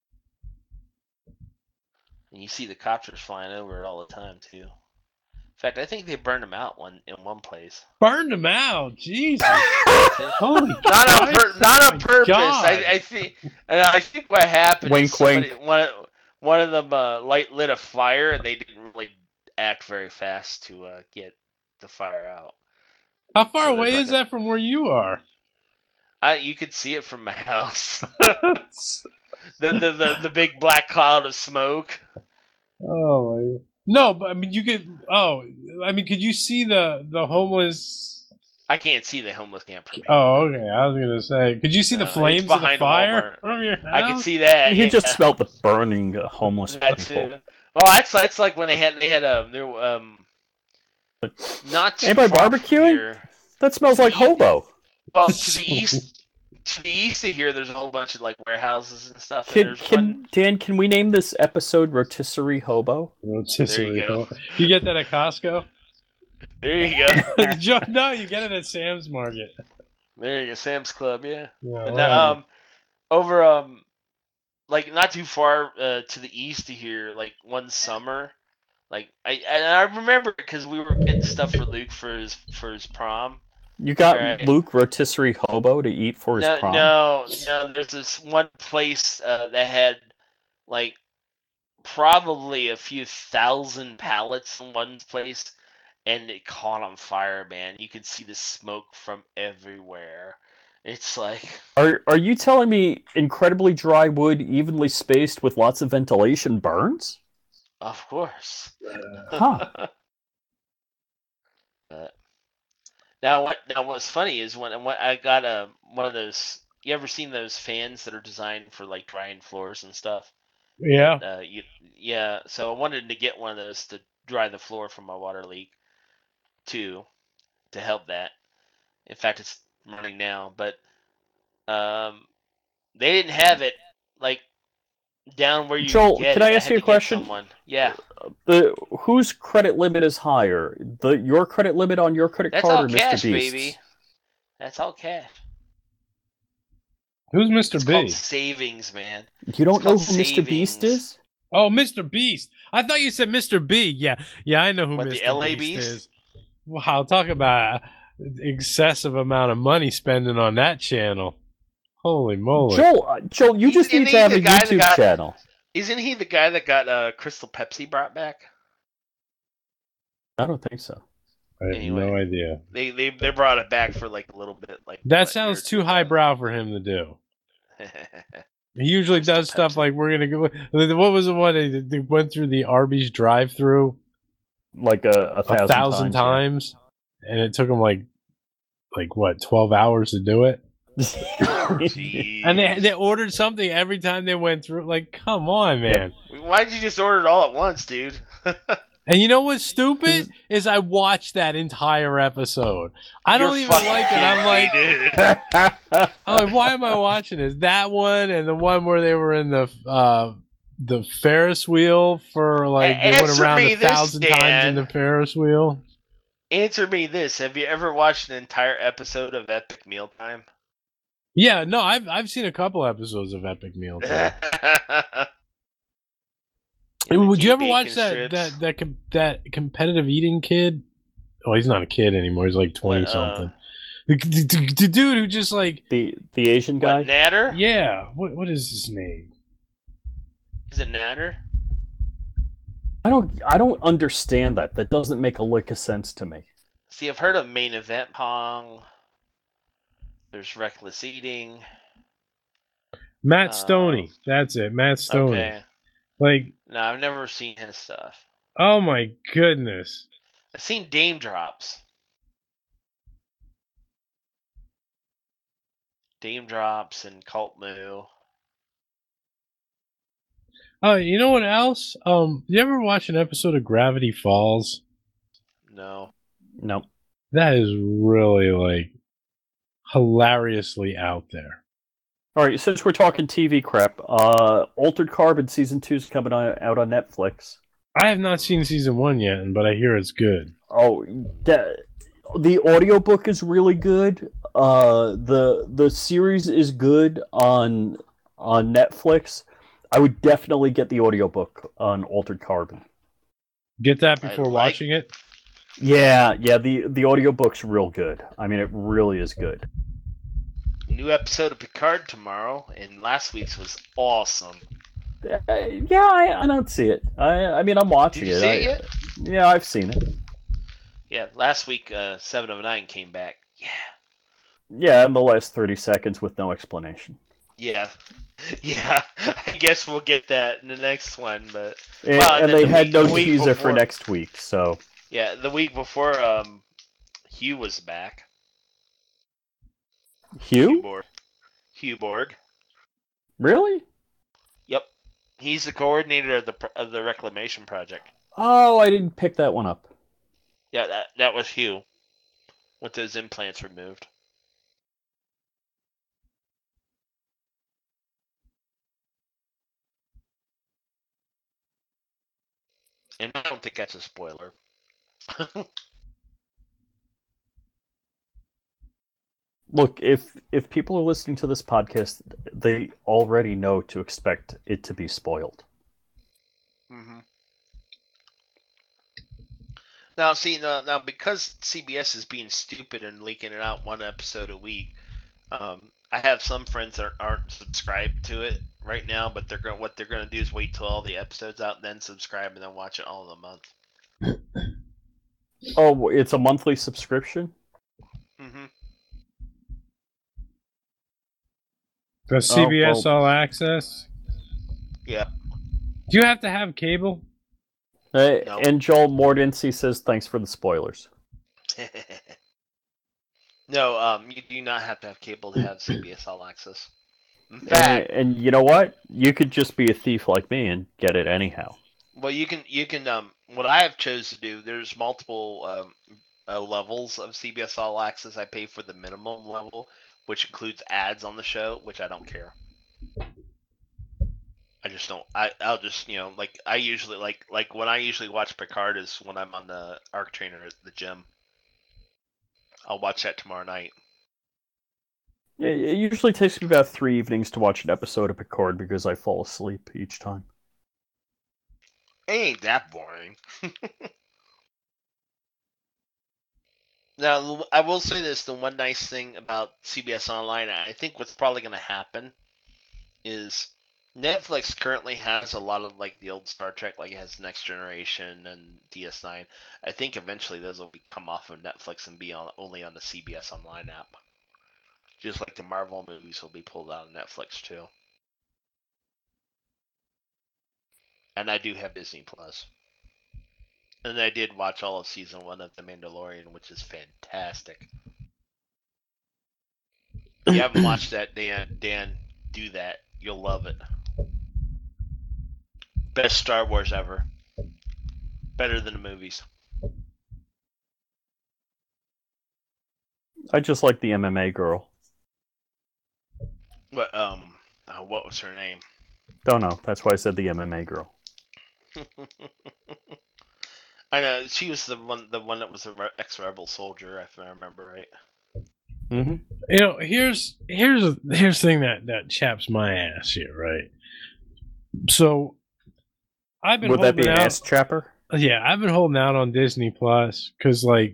And you see the copters flying over it all the time too. In fact, I think they burned them out one in one place. Burned him out. Jesus. Holy Not on Christ. pur- not on My purpose. God. I, I think and I think what happened Wink, is somebody, wink. one one of them uh, light lit a fire and they didn't really act very fast to uh, get the fire out. How far So away there's is like a- that from where you are? I you could see it from my house. the, the the the big black cloud of smoke. Oh my. No, but I mean, you could. Oh, I mean, could you see the the homeless? I can't see the homeless camp from here. Oh, okay. I was gonna say, could you see No, the it's flames of the behind fire Walmart. from your I can house? see that. He yeah. just smelled the burning uh, homeless That people. too. Well, that's that's like when they had they had um there um not too Anybody far from barbecuing? here. That smells like hobo. Well, to the east, to the east of here, there's a whole bunch of like warehouses and stuff. And Can, there's can one. Dan? Can we name this episode "Rotisserie Hobo"? Rotisserie. There you go. You get that at Costco? There you go. Joe, no, you get it at Sam's Market. There you go. Sam's Club, yeah. Yeah, And, whatever. um, over um, like not too far uh, to the east of here, like one summer, like I and I remember because we were getting stuff for Luke for his for his prom. You got Right. Luke rotisserie hobo to eat for his No, prom. no, no. There's this one place uh, that had like probably a few thousand pallets in one place, and it caught on fire. Man, you could see the smoke from everywhere. It's like Are Are you telling me incredibly dry wood, evenly spaced with lots of ventilation, burns? of course. Huh. But now what? Now what's funny is when, when I got a one of those. You ever seen those fans that are designed for like drying floors and stuff? Yeah. Uh, you, yeah. So I wanted to get one of those to dry the floor from my water leak, too, to help that. In fact, it's running now, but um, they didn't have it like down where you. Joel, get can it. I ask had you to a get question? Someone. Yeah, The whose credit limit is higher? The your credit limit on your credit that's card all or cash, Mister Beast's? baby. That's all cash. Who's Mister It's B? called savings, man. You don't It's know called who Mister Beast savings. is? Oh, Mister Beast. I thought you said Mister B. Yeah, yeah, I know who What, the Mister L A Beast, Beast? is. Wow, talk about excessive amount of money spending on that channel. Holy moly! Joel, uh, Joel, you He's- just need isn't to he have the a guy that YouTube got- channel. Isn't he the guy that got uh, Crystal Pepsi brought back? I don't think so. I have Anyway. no idea. They they they brought it back for like a little bit, like That what, sounds year or too two ago. highbrow for him to do. He usually Crystal does stuff Pepsi. like we're gonna go. What was the one they, they went through the Arby's drive-through Like a, a a thousand, thousand times. times, and it took him like like what twelve hours to do it. Jeez. And they they ordered something every time they went through. Like, come on, man. Why did you just order it all at once, dude? And you know what's stupid is I watched that entire episode. I don't You're even fucking like it. I'm like, kidding me, dude. I'm like, why am I watching this? That one and the one where they were in the uh, the Ferris wheel for like A- they went answer around me a this, thousand times in Dan. the Ferris wheel. Answer me this: have you ever watched an entire episode of Epic Mealtime? Yeah, no, I've I've seen a couple episodes of Epic Meal. Time. Would you ever Bacon watch that strips. that that com- that competitive eating kid? Oh, he's not a kid anymore. He's like twenty What, uh, something. The, the, the dude who just like the the Asian guy. What, Natter? yeah. What what is his name? Is it Natter? I don't I don't understand that. That doesn't make a lick of sense to me. See, I've heard of Main Event Pong. There's Reckless Eating. Matt Uh, Stoney. That's it. Matt Stoney. Okay. Like, No, I've never seen his stuff. oh my goodness. I've seen Dame Drops. Dame Drops and Cult Moo. Oh, you know what else? Um, you ever watch an episode of Gravity Falls? No. No. That is really like hilariously out there. All right, since we're talking T V crap, uh, Altered Carbon season two is coming on, out on Netflix. I have not seen season one yet, but I hear it's good. Oh, that, the audiobook is really good. Uh, the the series is good on on Netflix. I would definitely get the audiobook on Altered Carbon. Get that I before like- watching it. Yeah, yeah, the the audiobook's real good. I mean, it really is good. New episode of Picard tomorrow, and last week's was awesome. Uh, yeah, I, I don't see it. I I mean, I'm watching Did you it. see I, it yet? Yeah, I've seen it. Yeah, last week uh, Seven of Nine came back. Yeah, Yeah, in the last thirty seconds with no explanation. yeah, yeah. I guess we'll get that in the next one, but And, well, and then they the had week- no the week teaser for before- next week, so Yeah, the week before, um, Hugh was back. Hugh? Borg. Hugh Borg. Really? Yep, he's the coordinator of the pr- of the reclamation project. Oh, I didn't pick that one up. Yeah, that that was Hugh, with those implants removed. And I don't think that's a spoiler. Look, if if people are listening to this podcast, they already know to expect it to be spoiled. Mm-hmm. Now, see, now, now because C B S is being stupid and leaking it out one episode a week, um, I have some friends that aren't subscribed to it right now, but they're going what they're going to do is wait till all the episodes out, then subscribe, and then watch it all in a month. Oh, it's a monthly subscription? Mm-hmm. The C B S well- All Access. Yeah. Do you have to have cable? Uh, No. And Joel Mordancy says thanks for the spoilers. No, um, you do not have to have cable to have C B S All Access. In And, fact, and you know what? You could just be a thief like me and get it anyhow. well, you can you can um, what I have chose to do. There's multiple um, uh, levels of C B S All Access. I pay for the minimum level, which includes ads on the show, which I don't care. I just don't. I I'll just you know like I usually like like when I usually watch Picard is when I'm on the Arc Trainer at the gym. I'll watch that tomorrow night. Yeah, it usually takes me about three evenings to watch an episode of Picard because I fall asleep each time. It ain't that boring. Now, I will say this: the one nice thing about C B S Online, I think what's probably going to happen is Netflix currently has a lot of like the old Star Trek, like it has Next Generation and D S nine. I think eventually those will be, come off of Netflix and be on only on the C B S Online app. Just like the Marvel movies will be pulled out of Netflix too. And I do have Disney Plus. And I did watch all of season one of The Mandalorian, which is fantastic. If you haven't watched that, Dan, Dan, do that. You'll love it. Best Star Wars ever. Better than the movies. I just like the M M A girl. What um, uh, what was her name? Don't know. That's why I said the M M A girl. I know she was the one, the one that was an ex-rebel soldier, if I remember right. Mm-hmm. You know, here's here's here's the thing that that chaps my ass here, right? So, I've been Would that be holding an out. ass chapper? Yeah, I've been holding out on Disney Plus because, like,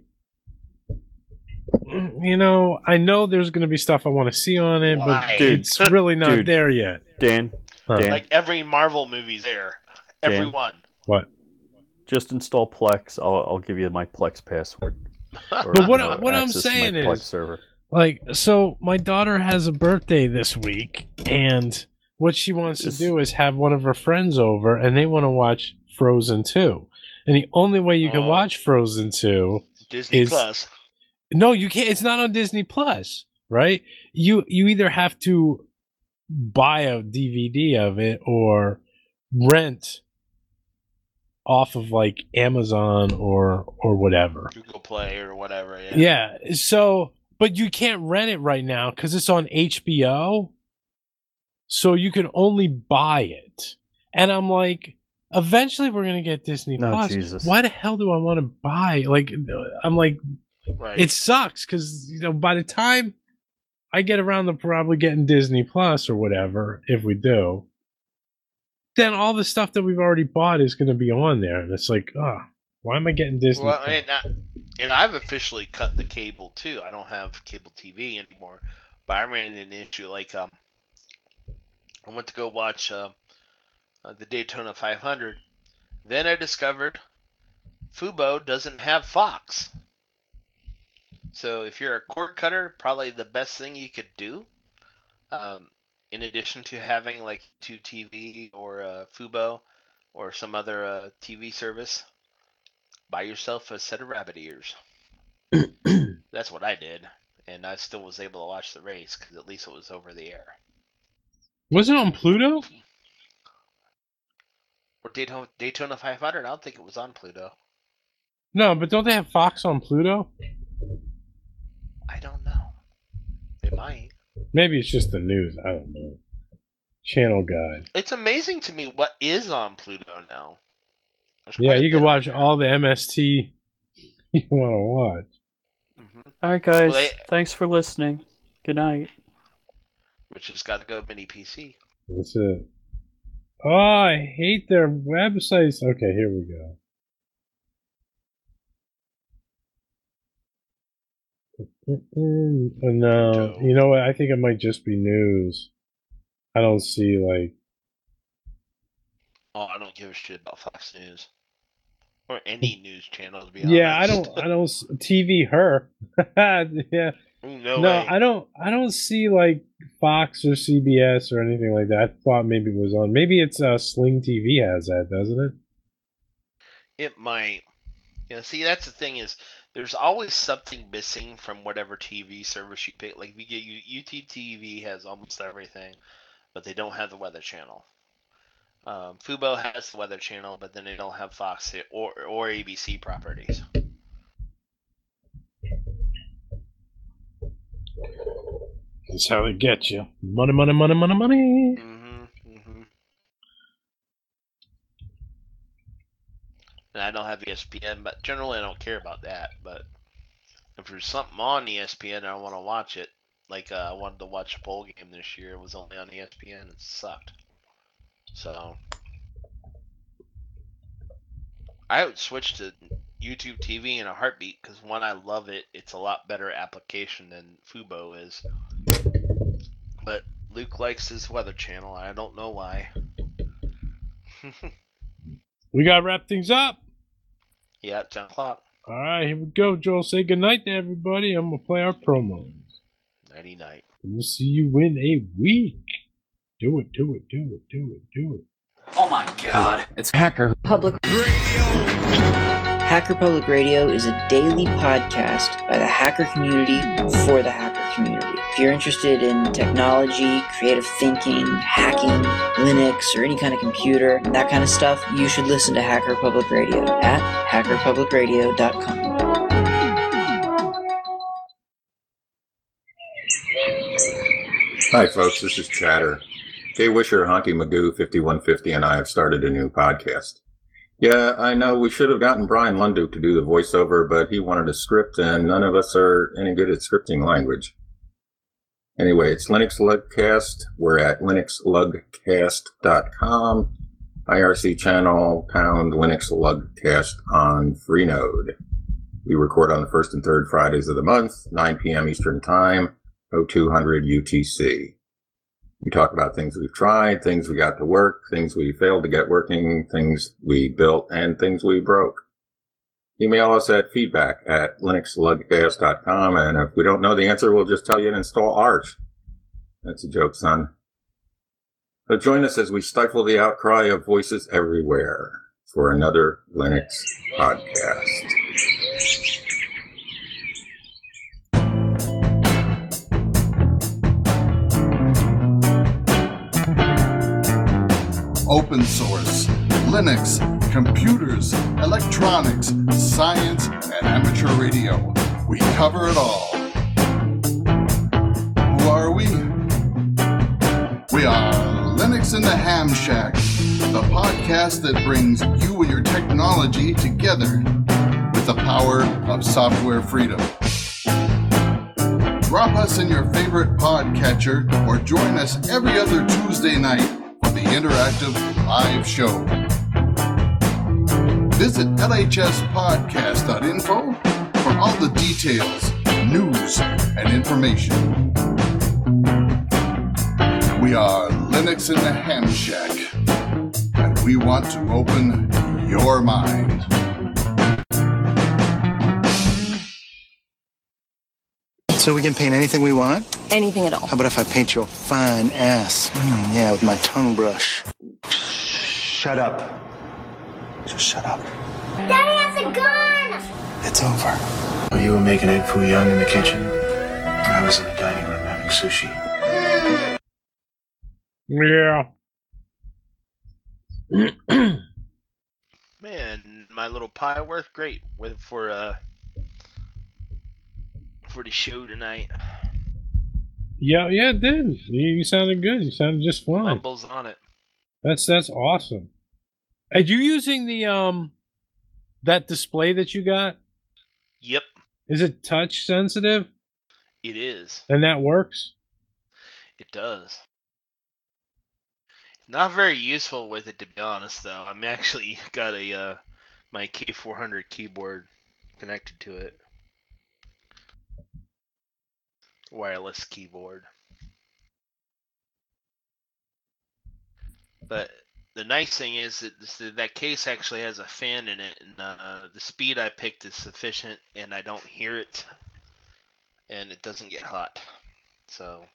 you know, I know there's going to be stuff I want to see on it, Why? but Dude, it's really not dude. there yet. Dan, Huh. Dan, Like every Marvel movie's there. Every Dan. one. What? just install Plex. I'll I'll give you my Plex password. Or, But what you know, I- what I'm access to my saying Plex is- server. Like, so my daughter has a birthday this week, and what she wants to Is- do is have one of her friends over, and they want to watch Frozen two. And the only way you can Oh. watch Frozen two, Disney Is- Plus. no, you can't. It's not on Disney Plus, right? You you either have to buy a D V D of it or rent off of like Amazon or or whatever. Google Play or whatever. Yeah. Yeah. So, but you can't rent it right now because it's on H B O. So you can only buy it. And I'm like, eventually we're gonna get Disney No, Plus. Jesus. Why the hell do I want to buy? Like, I'm like, Right. it sucks because you know by the time I get around to probably getting Disney Plus or whatever, if we do, then all the stuff that we've already bought is going to be on there, and it's like, oh, why am I getting Disney? Well, Plus? and, I, and I've officially cut the cable too. I don't have cable T V anymore. But I ran into an issue like um, I went to go watch uh, uh, the Daytona five hundred. Then I discovered Fubo doesn't have Fox. So if you're a cord cutter, probably the best thing you could do, um, in addition to having like YouTube T V or uh, Fubo or some other uh, T V service, buy yourself a set of rabbit ears. That's what I did, and I still was able to watch the race because at least it was over the air. Was it on Pluto? Or Daytona, Daytona five hundred, I don't think it was on Pluto. No, but don't they have Fox on Pluto? I don't know. They might. Maybe it's just the news. I don't know. Channel guide. It's amazing to me what is on Pluto now. There's Yeah, quite a you can bit watch on there. all the M S T you want to watch. Mhm. All right, guys. Well, they- Thanks for listening. Good night. Which has got to go mini P C. That's it. Oh, I hate their websites. Okay, here we go. Mm-mm. No, you know what? I think it might just be news. I don't see like. Oh, I don't give a shit about Fox News or any news channel. To be Yeah, I honest. don't. I don't s- T V her. yeah. No, No, way. I don't. I don't see like Fox or C B S or anything like that. I thought maybe it was on. Maybe it's uh, Sling T V has that, doesn't it? It might. Yeah, see, that's the thing is, there's always something missing from whatever T V service you pick. Like we get you, YouTube T V has almost everything, but they don't have the Weather Channel. Um, Fubo has the Weather Channel, but then they don't have Fox or or A B C properties. That's how they get you. Money, money, money, money, money. Mm-hmm, mm-hmm. And I don't have E S P N, but generally I don't care about that. But if there's something on E S P N and I want to watch it, like uh, I wanted to watch a bowl game this year, it was only on E S P N. It sucked. So I would switch to YouTube T V in a heartbeat because one, I love it. It's a lot better application than Fubo is. But Luke likes his Weather Channel. I don't know why. We got to wrap things up. Yeah, ten o'clock. All right, here we go. Joel, say goodnight to everybody. I'm going to play our promos. Nighty night. We'll see you in a week. Do it, do it, do it, do it, do it. Oh my god. It's Hacker Public Radio. Hacker Public Radio is a daily podcast by the hacker community for the hacker community. If you're interested in technology, creative thinking, hacking, Linux, or any kind of computer, that kind of stuff, you should listen to Hacker Public Radio at hacker public radio dot com. Hi, folks. This is Chatter. Jay Wisher, Honky Magoo, fifty-one fifty, and I have started a new podcast. Yeah, I know we should have gotten Brian Lunduke to do the voiceover, but he wanted a script, and none of us are any good at scripting language. Anyway, it's Linux Lugcast. We're at linux lugcast dot com. I R C channel, pound Linux Lugcast on Freenode. We record on the first and third Fridays of the month, nine p.m. Eastern Time, oh two hundred U T C. We talk about things we've tried, things we got to work, things we failed to get working, things we built, and things we broke. Email us at feedback at linux lugcast dot com, and if we don't know the answer, we'll just tell you to install Arch. That's a joke, son. So join us as we stifle the outcry of voices everywhere for another Linux podcast. Open source, Linux, computers, electronics, science, and amateur radio. We cover it all. Who are we? We are Linux in the Ham Shack, the podcast that brings you and your technology together with the power of software freedom. Drop us in your favorite podcatcher or join us every other Tuesday night for the interactive live show. Visit L H S podcast dot info for all the details, news, and information. We are Linux in the Ham Shack, and we want to open your mind. So we can paint anything we want? Anything at all. How about if I paint your fine ass? Mm, yeah, with my tongue brush. Shut up. Just shut up. Daddy has a gun! It's over. Oh, you were making egg foo young in the kitchen? I was in the dining room having sushi. Yeah. Man, my little pie worked great with for uh for the show tonight. Yeah, yeah, it did. You, you sounded good. You sounded just fine. Mumbles on it. That's that's awesome. Are you using the um that display that you got? Yep, Is it touch sensitive? it is. And that works? It does. Not very useful with it, to be honest, though. I'm actually got a uh, my K four hundred keyboard connected to it. Wireless keyboard. But the nice thing is that this, that case actually has a fan in it, and uh, the speed I picked is sufficient, and I don't hear it, and it doesn't get hot. So.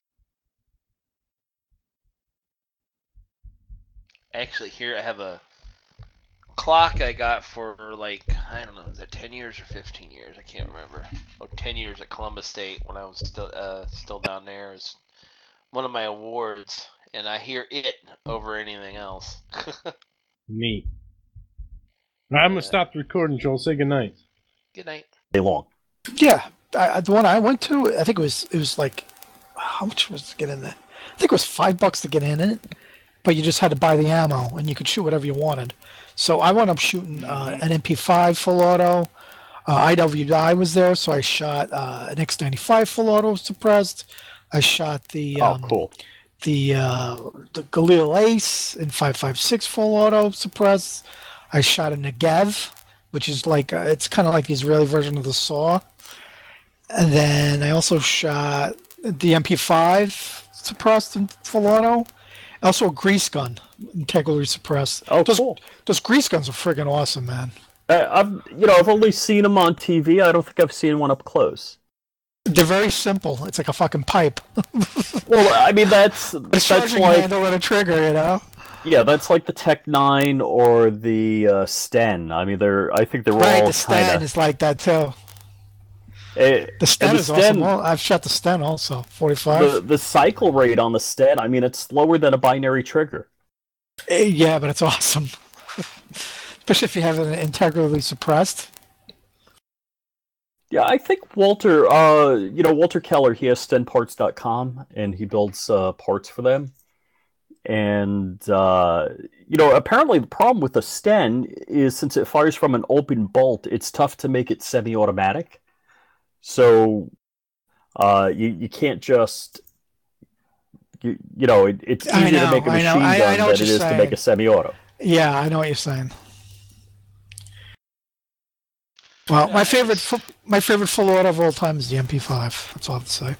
Actually, here I have a clock I got for like, I don't know, is it ten years or fifteen years? I can't remember. Oh, ten years at Columbus State when I was still uh, still down there. Is one of my awards, and I hear it over anything else. Neat. I'm gonna stop recording, Joel. Say goodnight. Good night. Day long. Yeah, I, the one I went to, I think it was it was like, how much was to get in there? I think it was five bucks to get in it, but you just had to buy the ammo and you could shoot whatever you wanted. So I wound up shooting uh, an M P five full auto. Uh, I W I was there, so I shot uh, an X ninety-five full auto suppressed. I shot the um, oh, cool. the uh, the Galil Ace in five five six full auto suppressed. I shot a Negev, which is like uh, it's kind of like the Israeli version of the saw. And then I also shot the M P five suppressed in full auto. Also a grease gun, integrally suppressed. Oh, those, cool. Those grease guns are friggin' awesome, man. Uh, I've you know I've only seen them on T V. I don't think I've seen one up close. They're very simple. It's like a fucking pipe. Well, I mean that's a that's charging like handle and a trigger, you know. Yeah, that's like the Tech Nine or the uh, Sten. I mean, they're I think they're right, all the Sten kind of. is like that too. It, The Sten the is Sten, awesome. Well, I've shot the Sten also, forty-five. The the cycle rate on the Sten. I mean, it's slower than a binary trigger. Eh, Yeah, but it's awesome. Especially if you have it integrally suppressed. Yeah, I think Walter, uh, you know, Walter Keller, he has sten parts dot com, and he builds uh, parts for them. And, uh, you know, apparently the problem with the Sten is since it fires from an open bolt, it's tough to make it semi-automatic. So, uh, you, you can't just, you, you know, it, it's I easier know, to make a I know, machine I- I gun know than what it you're is to make saying. a semi-auto. Yeah, I know what you're saying. Well, my favorite, fu- my favorite full auto of all time is the M P five. That's all I have to say.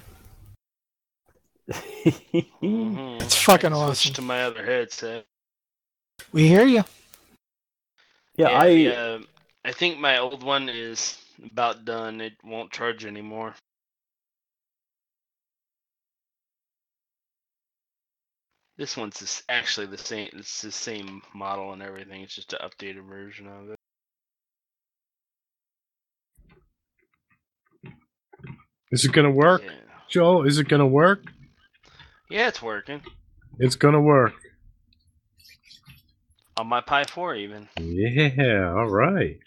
Mhm. It's fucking I can awesome. Switch to my other headset. We hear you. Yeah, Yeah, I, the, uh, I think my old one is about done. It won't charge anymore. This one's just actually the same. It's the same model and everything. It's just an updated version of it. Is it gonna work, Yeah, Joel? Is it gonna work? yeah, it's working It's gonna work. on my Pi four even. Yeah. All right.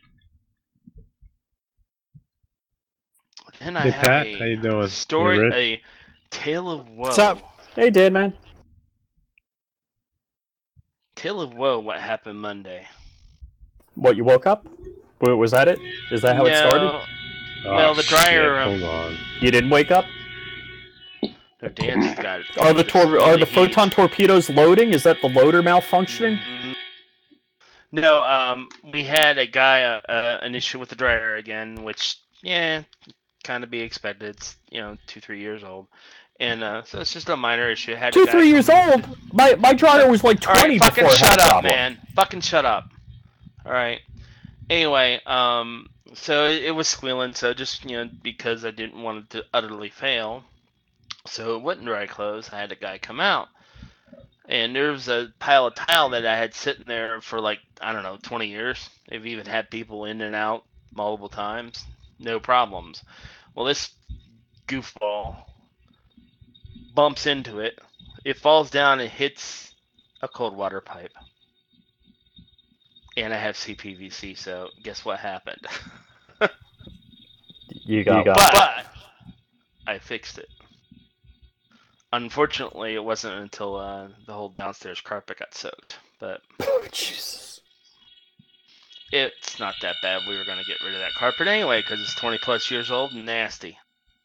Then I Hey, have Pat, a how you doing? story, You a tale of woe. What's up? hey, Dan, man. Tale of woe. What happened Monday? What, you woke up? Wa- Was that it? Is that how it started? No, Well, Oh, the dryer, shit, um, Hold on. You didn't wake up? no, Dan's got it. Are the tor- are the Heat. photon torpedoes loading? Is that the loader malfunctioning? Mhm. No, um, we had a guy uh, uh, an issue with the dryer again, which yeah, kind of be expected. It's you know two three years old, and uh, so it's just a minor issue. Had a Two, guy three years come- old. My my dryer was like All right, twenty fucking before it had shut a up, problem. man. Fucking shut up. All right. Anyway, um, So it, it was squealing. So just you know, because I didn't want it to utterly fail, so it wouldn't dry close. I had a guy come out, and there was a pile of tile that I had sitting there for like I don't know, twenty years. They've even had people in and out multiple times, no problems. Well, this goofball bumps into it. It falls down and hits a cold water pipe. And I have C P V C, so guess what happened? You got, but, got but I fixed it. Unfortunately, it wasn't until uh, the whole downstairs carpet got soaked. But oh, Jesus. It's not that bad. We were going to get rid of that carpet anyway because it's twenty plus years old and nasty.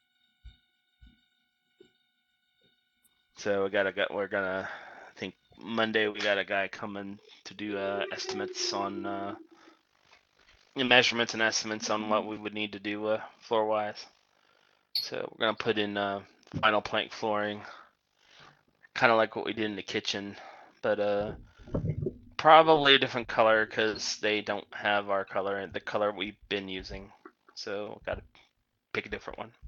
So we got a got we're gonna I think Monday we got a guy coming to do uh, estimates on uh, measurements and estimates on what we would need to do uh, floor wise. So we're gonna put in uh, vinyl plank flooring, kind of like what we did in the kitchen, but uh, probably a different color because they don't have our color and the color we've been using. So got to pick a different one.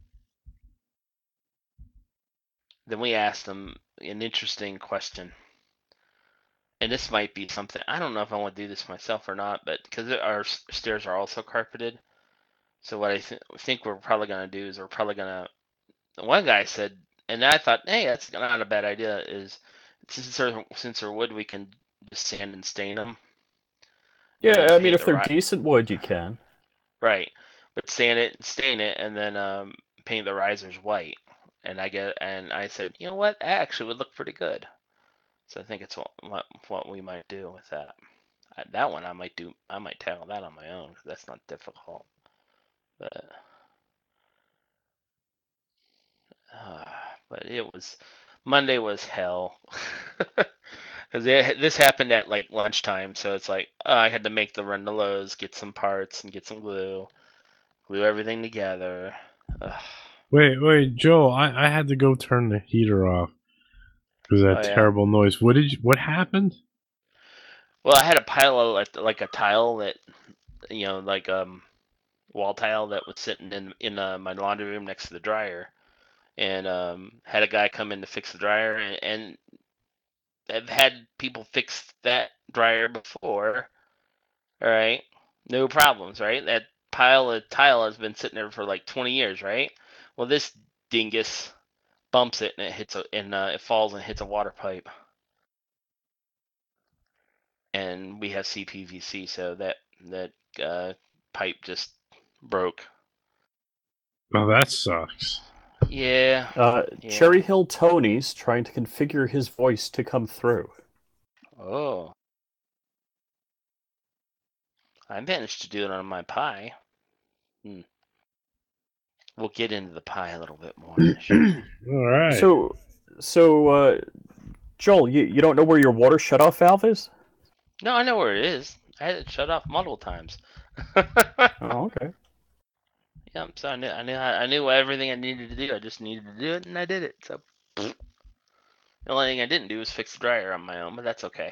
Then we asked them an interesting question. And this might be something, I don't know if I want to do this myself or not, but because our stairs are also carpeted. So what I th- think we're probably going to do is we're probably going to, one guy said, and I thought, hey, that's not a bad idea, is since they're, since they're wood, we can just sand and stain them. Yeah, I mean, if the they're ri- decent wood, you can. Right. But sand it, stain it, and then um, paint the risers white. And I get, and I said, you know what? That actually would look pretty good. So I think it's what what, what we might do with that. I, that one I might do. I might tackle that on my own because that's not difficult. But uh, but it was Monday was hell because this happened at like lunchtime. So it's like oh, I had to make the run to Lowe's, get some parts, and get some glue, glue everything together. Ugh. Wait, wait, Joel, I, I had to go turn the heater off because of that Oh, yeah? terrible noise. What did you, what happened? Well, I had a pile of like, like a tile that, you know, like um, wall tile that was sitting in in uh, my laundry room next to the dryer, and um, had a guy come in to fix the dryer, and, and I've had people fix that dryer before. All right, no problems, right? That pile of tile has been sitting there for like twenty years, right? Well, this dingus bumps it and it hits a, and uh, it falls and hits a water pipe. And we have C P V C, so that that uh, pipe just broke. Oh, that sucks. Yeah. Uh, yeah. Cherry Hill Tony's trying to configure his voice to come through. Oh. I managed to do it on my Pi. Hmm. We'll get into the Pi a little bit more. All right. So, so uh, Joel, you, you don't know where your water shutoff valve is? No, I know where it is. I had it shut off multiple times. Oh, okay. Yeah, so I knew, I knew, I knew everything I needed to do. I just needed to do it, and I did it. So the only thing I didn't do was fix the dryer on my own, but that's okay.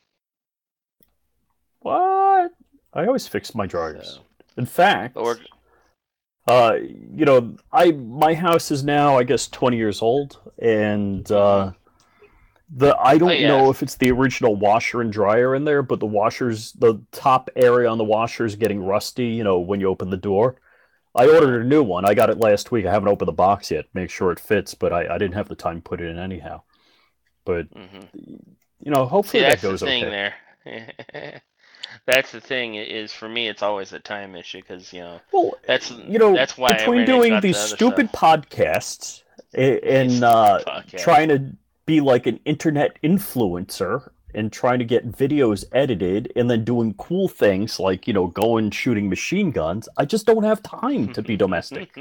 What? I always fix my dryers. So, In fact, or, uh, you know, I my house is now, I guess, twenty years old, and uh, the I don't Oh, yeah. know if it's the original washer and dryer in there, but the washers, the top area on the washer is getting rusty. You know, when you open the door. I ordered a new one. I got it last week. I haven't opened the box yet. Make sure it fits, but I, I didn't have the time to put it in anyhow. But mm-hmm. you know, hopefully See, that that's goes the thing okay. there. That's the thing is for me, it's always a time issue because you know. Well, that's you know, that's why I between ran and doing got these the other stupid stuff. podcasts and, and uh, podcast. trying to be like an internet influencer and trying to get videos edited and then doing cool things like, you know, going shooting machine guns, I just don't have time to be domestic.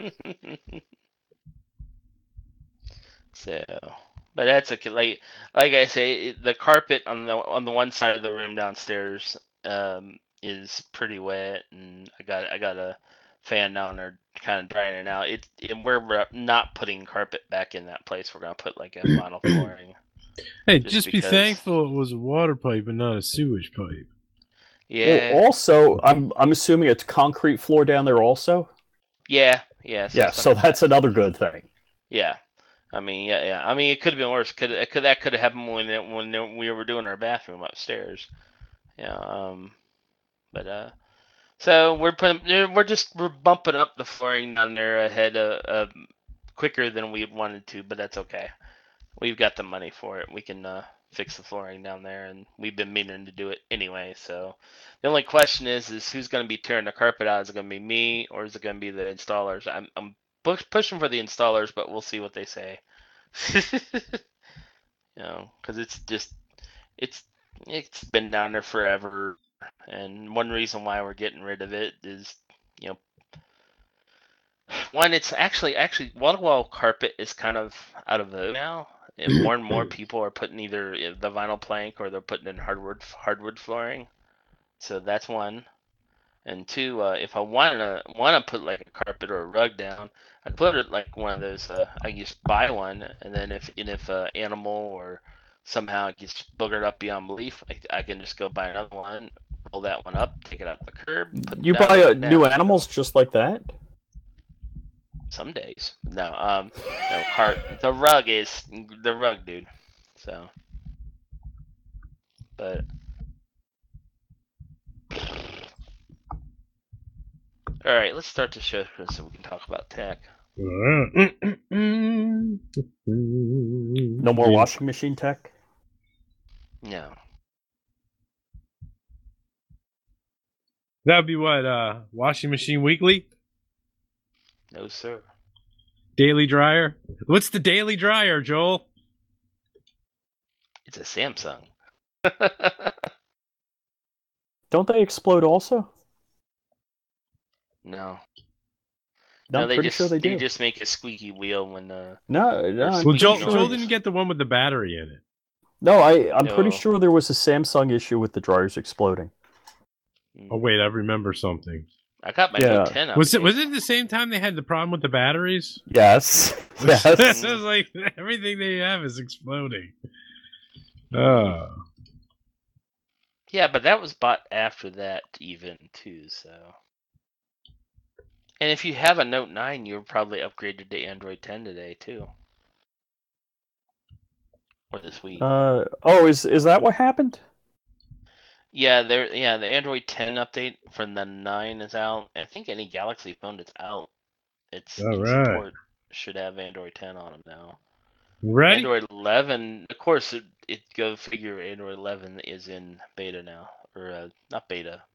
So, but that's a like like I say, the carpet on the on the one side of the room downstairs um, is pretty wet, and I got I got a fan down there kind of drying it out. It, it we're not putting carpet back in that place. We're gonna put like a vinyl flooring. Hey, just just, be because- thankful it was a water pipe and not a sewage pipe. Yeah. Well, also, I'm I'm assuming it's concrete floor down there also. Yeah. Yeah. Yeah, it's so not that's bad. another good thing. Yeah. I mean, yeah, yeah. I mean, it could have been worse. Could it could that could have happened when it, when we were doing our bathroom upstairs. Yeah. Um. But uh. So we're putting we're just we're bumping up the flooring down there ahead of, uh, quicker than we wanted to, but that's okay. We've got the money for it. We can uh, fix the flooring down there, and we've been meaning to do it anyway. So the only question is, is who's going to be tearing the carpet out? Is it going to be me, or is it going to be the installers? I'm I'm push, pushing for the installers, but we'll see what they say. You know, because it's just it's it's been down there forever, and one reason why we're getting rid of it is, you know, one, it's actually actually wall to wall carpet is kind of out of vogue now, and more and more people are putting either the vinyl plank or they're putting in hardwood hardwood flooring. So that's one. And two, uh, if I want to want to put like a carpet or a rug down, I'd put it like one of those. Uh, I just buy one, and then if and if uh, animal or somehow it gets boogered up beyond belief, I, I can just go buy another one, roll that one up, take it out the curb, put it You down, buy roll uh, it new down. animals just like that? Some days, no. Um, no, cart. The rug is the rug, dude. So, but all right, let's start the show so we can talk about tech. No more washing machine tech? No. That would be what, uh, Washing Machine Weekly? No, sir. Daily Dryer? What's the Daily Dryer, Joel? It's a Samsung. Don't they explode also? No. No, No, I'm they pretty just sure they they do. just make a squeaky wheel when uh. No, no. I'm Well, pretty Joel, sure- Joel didn't get the one with the battery in it. No, I, I'm pretty No. sure there was a Samsung issue with the dryers exploding. Oh wait, I remember something. I got my Yeah. Note ten update. Was it was it the same time they had the problem with the batteries? Yes. Yes. It was like everything they have is exploding. Oh. Yeah, but that was bought after that even too, so. And if you have a Note nine, you're probably upgraded to Android ten today too. Or this week. Uh, oh, is is that what happened? Yeah, there. Yeah, the Android ten update for the nine is out. I think any Galaxy phone that's out, it's All in right. support should have Android ten on them now. Ready? Android eleven, of course, it, it go figure. Android eleven is in beta now, or uh, not beta,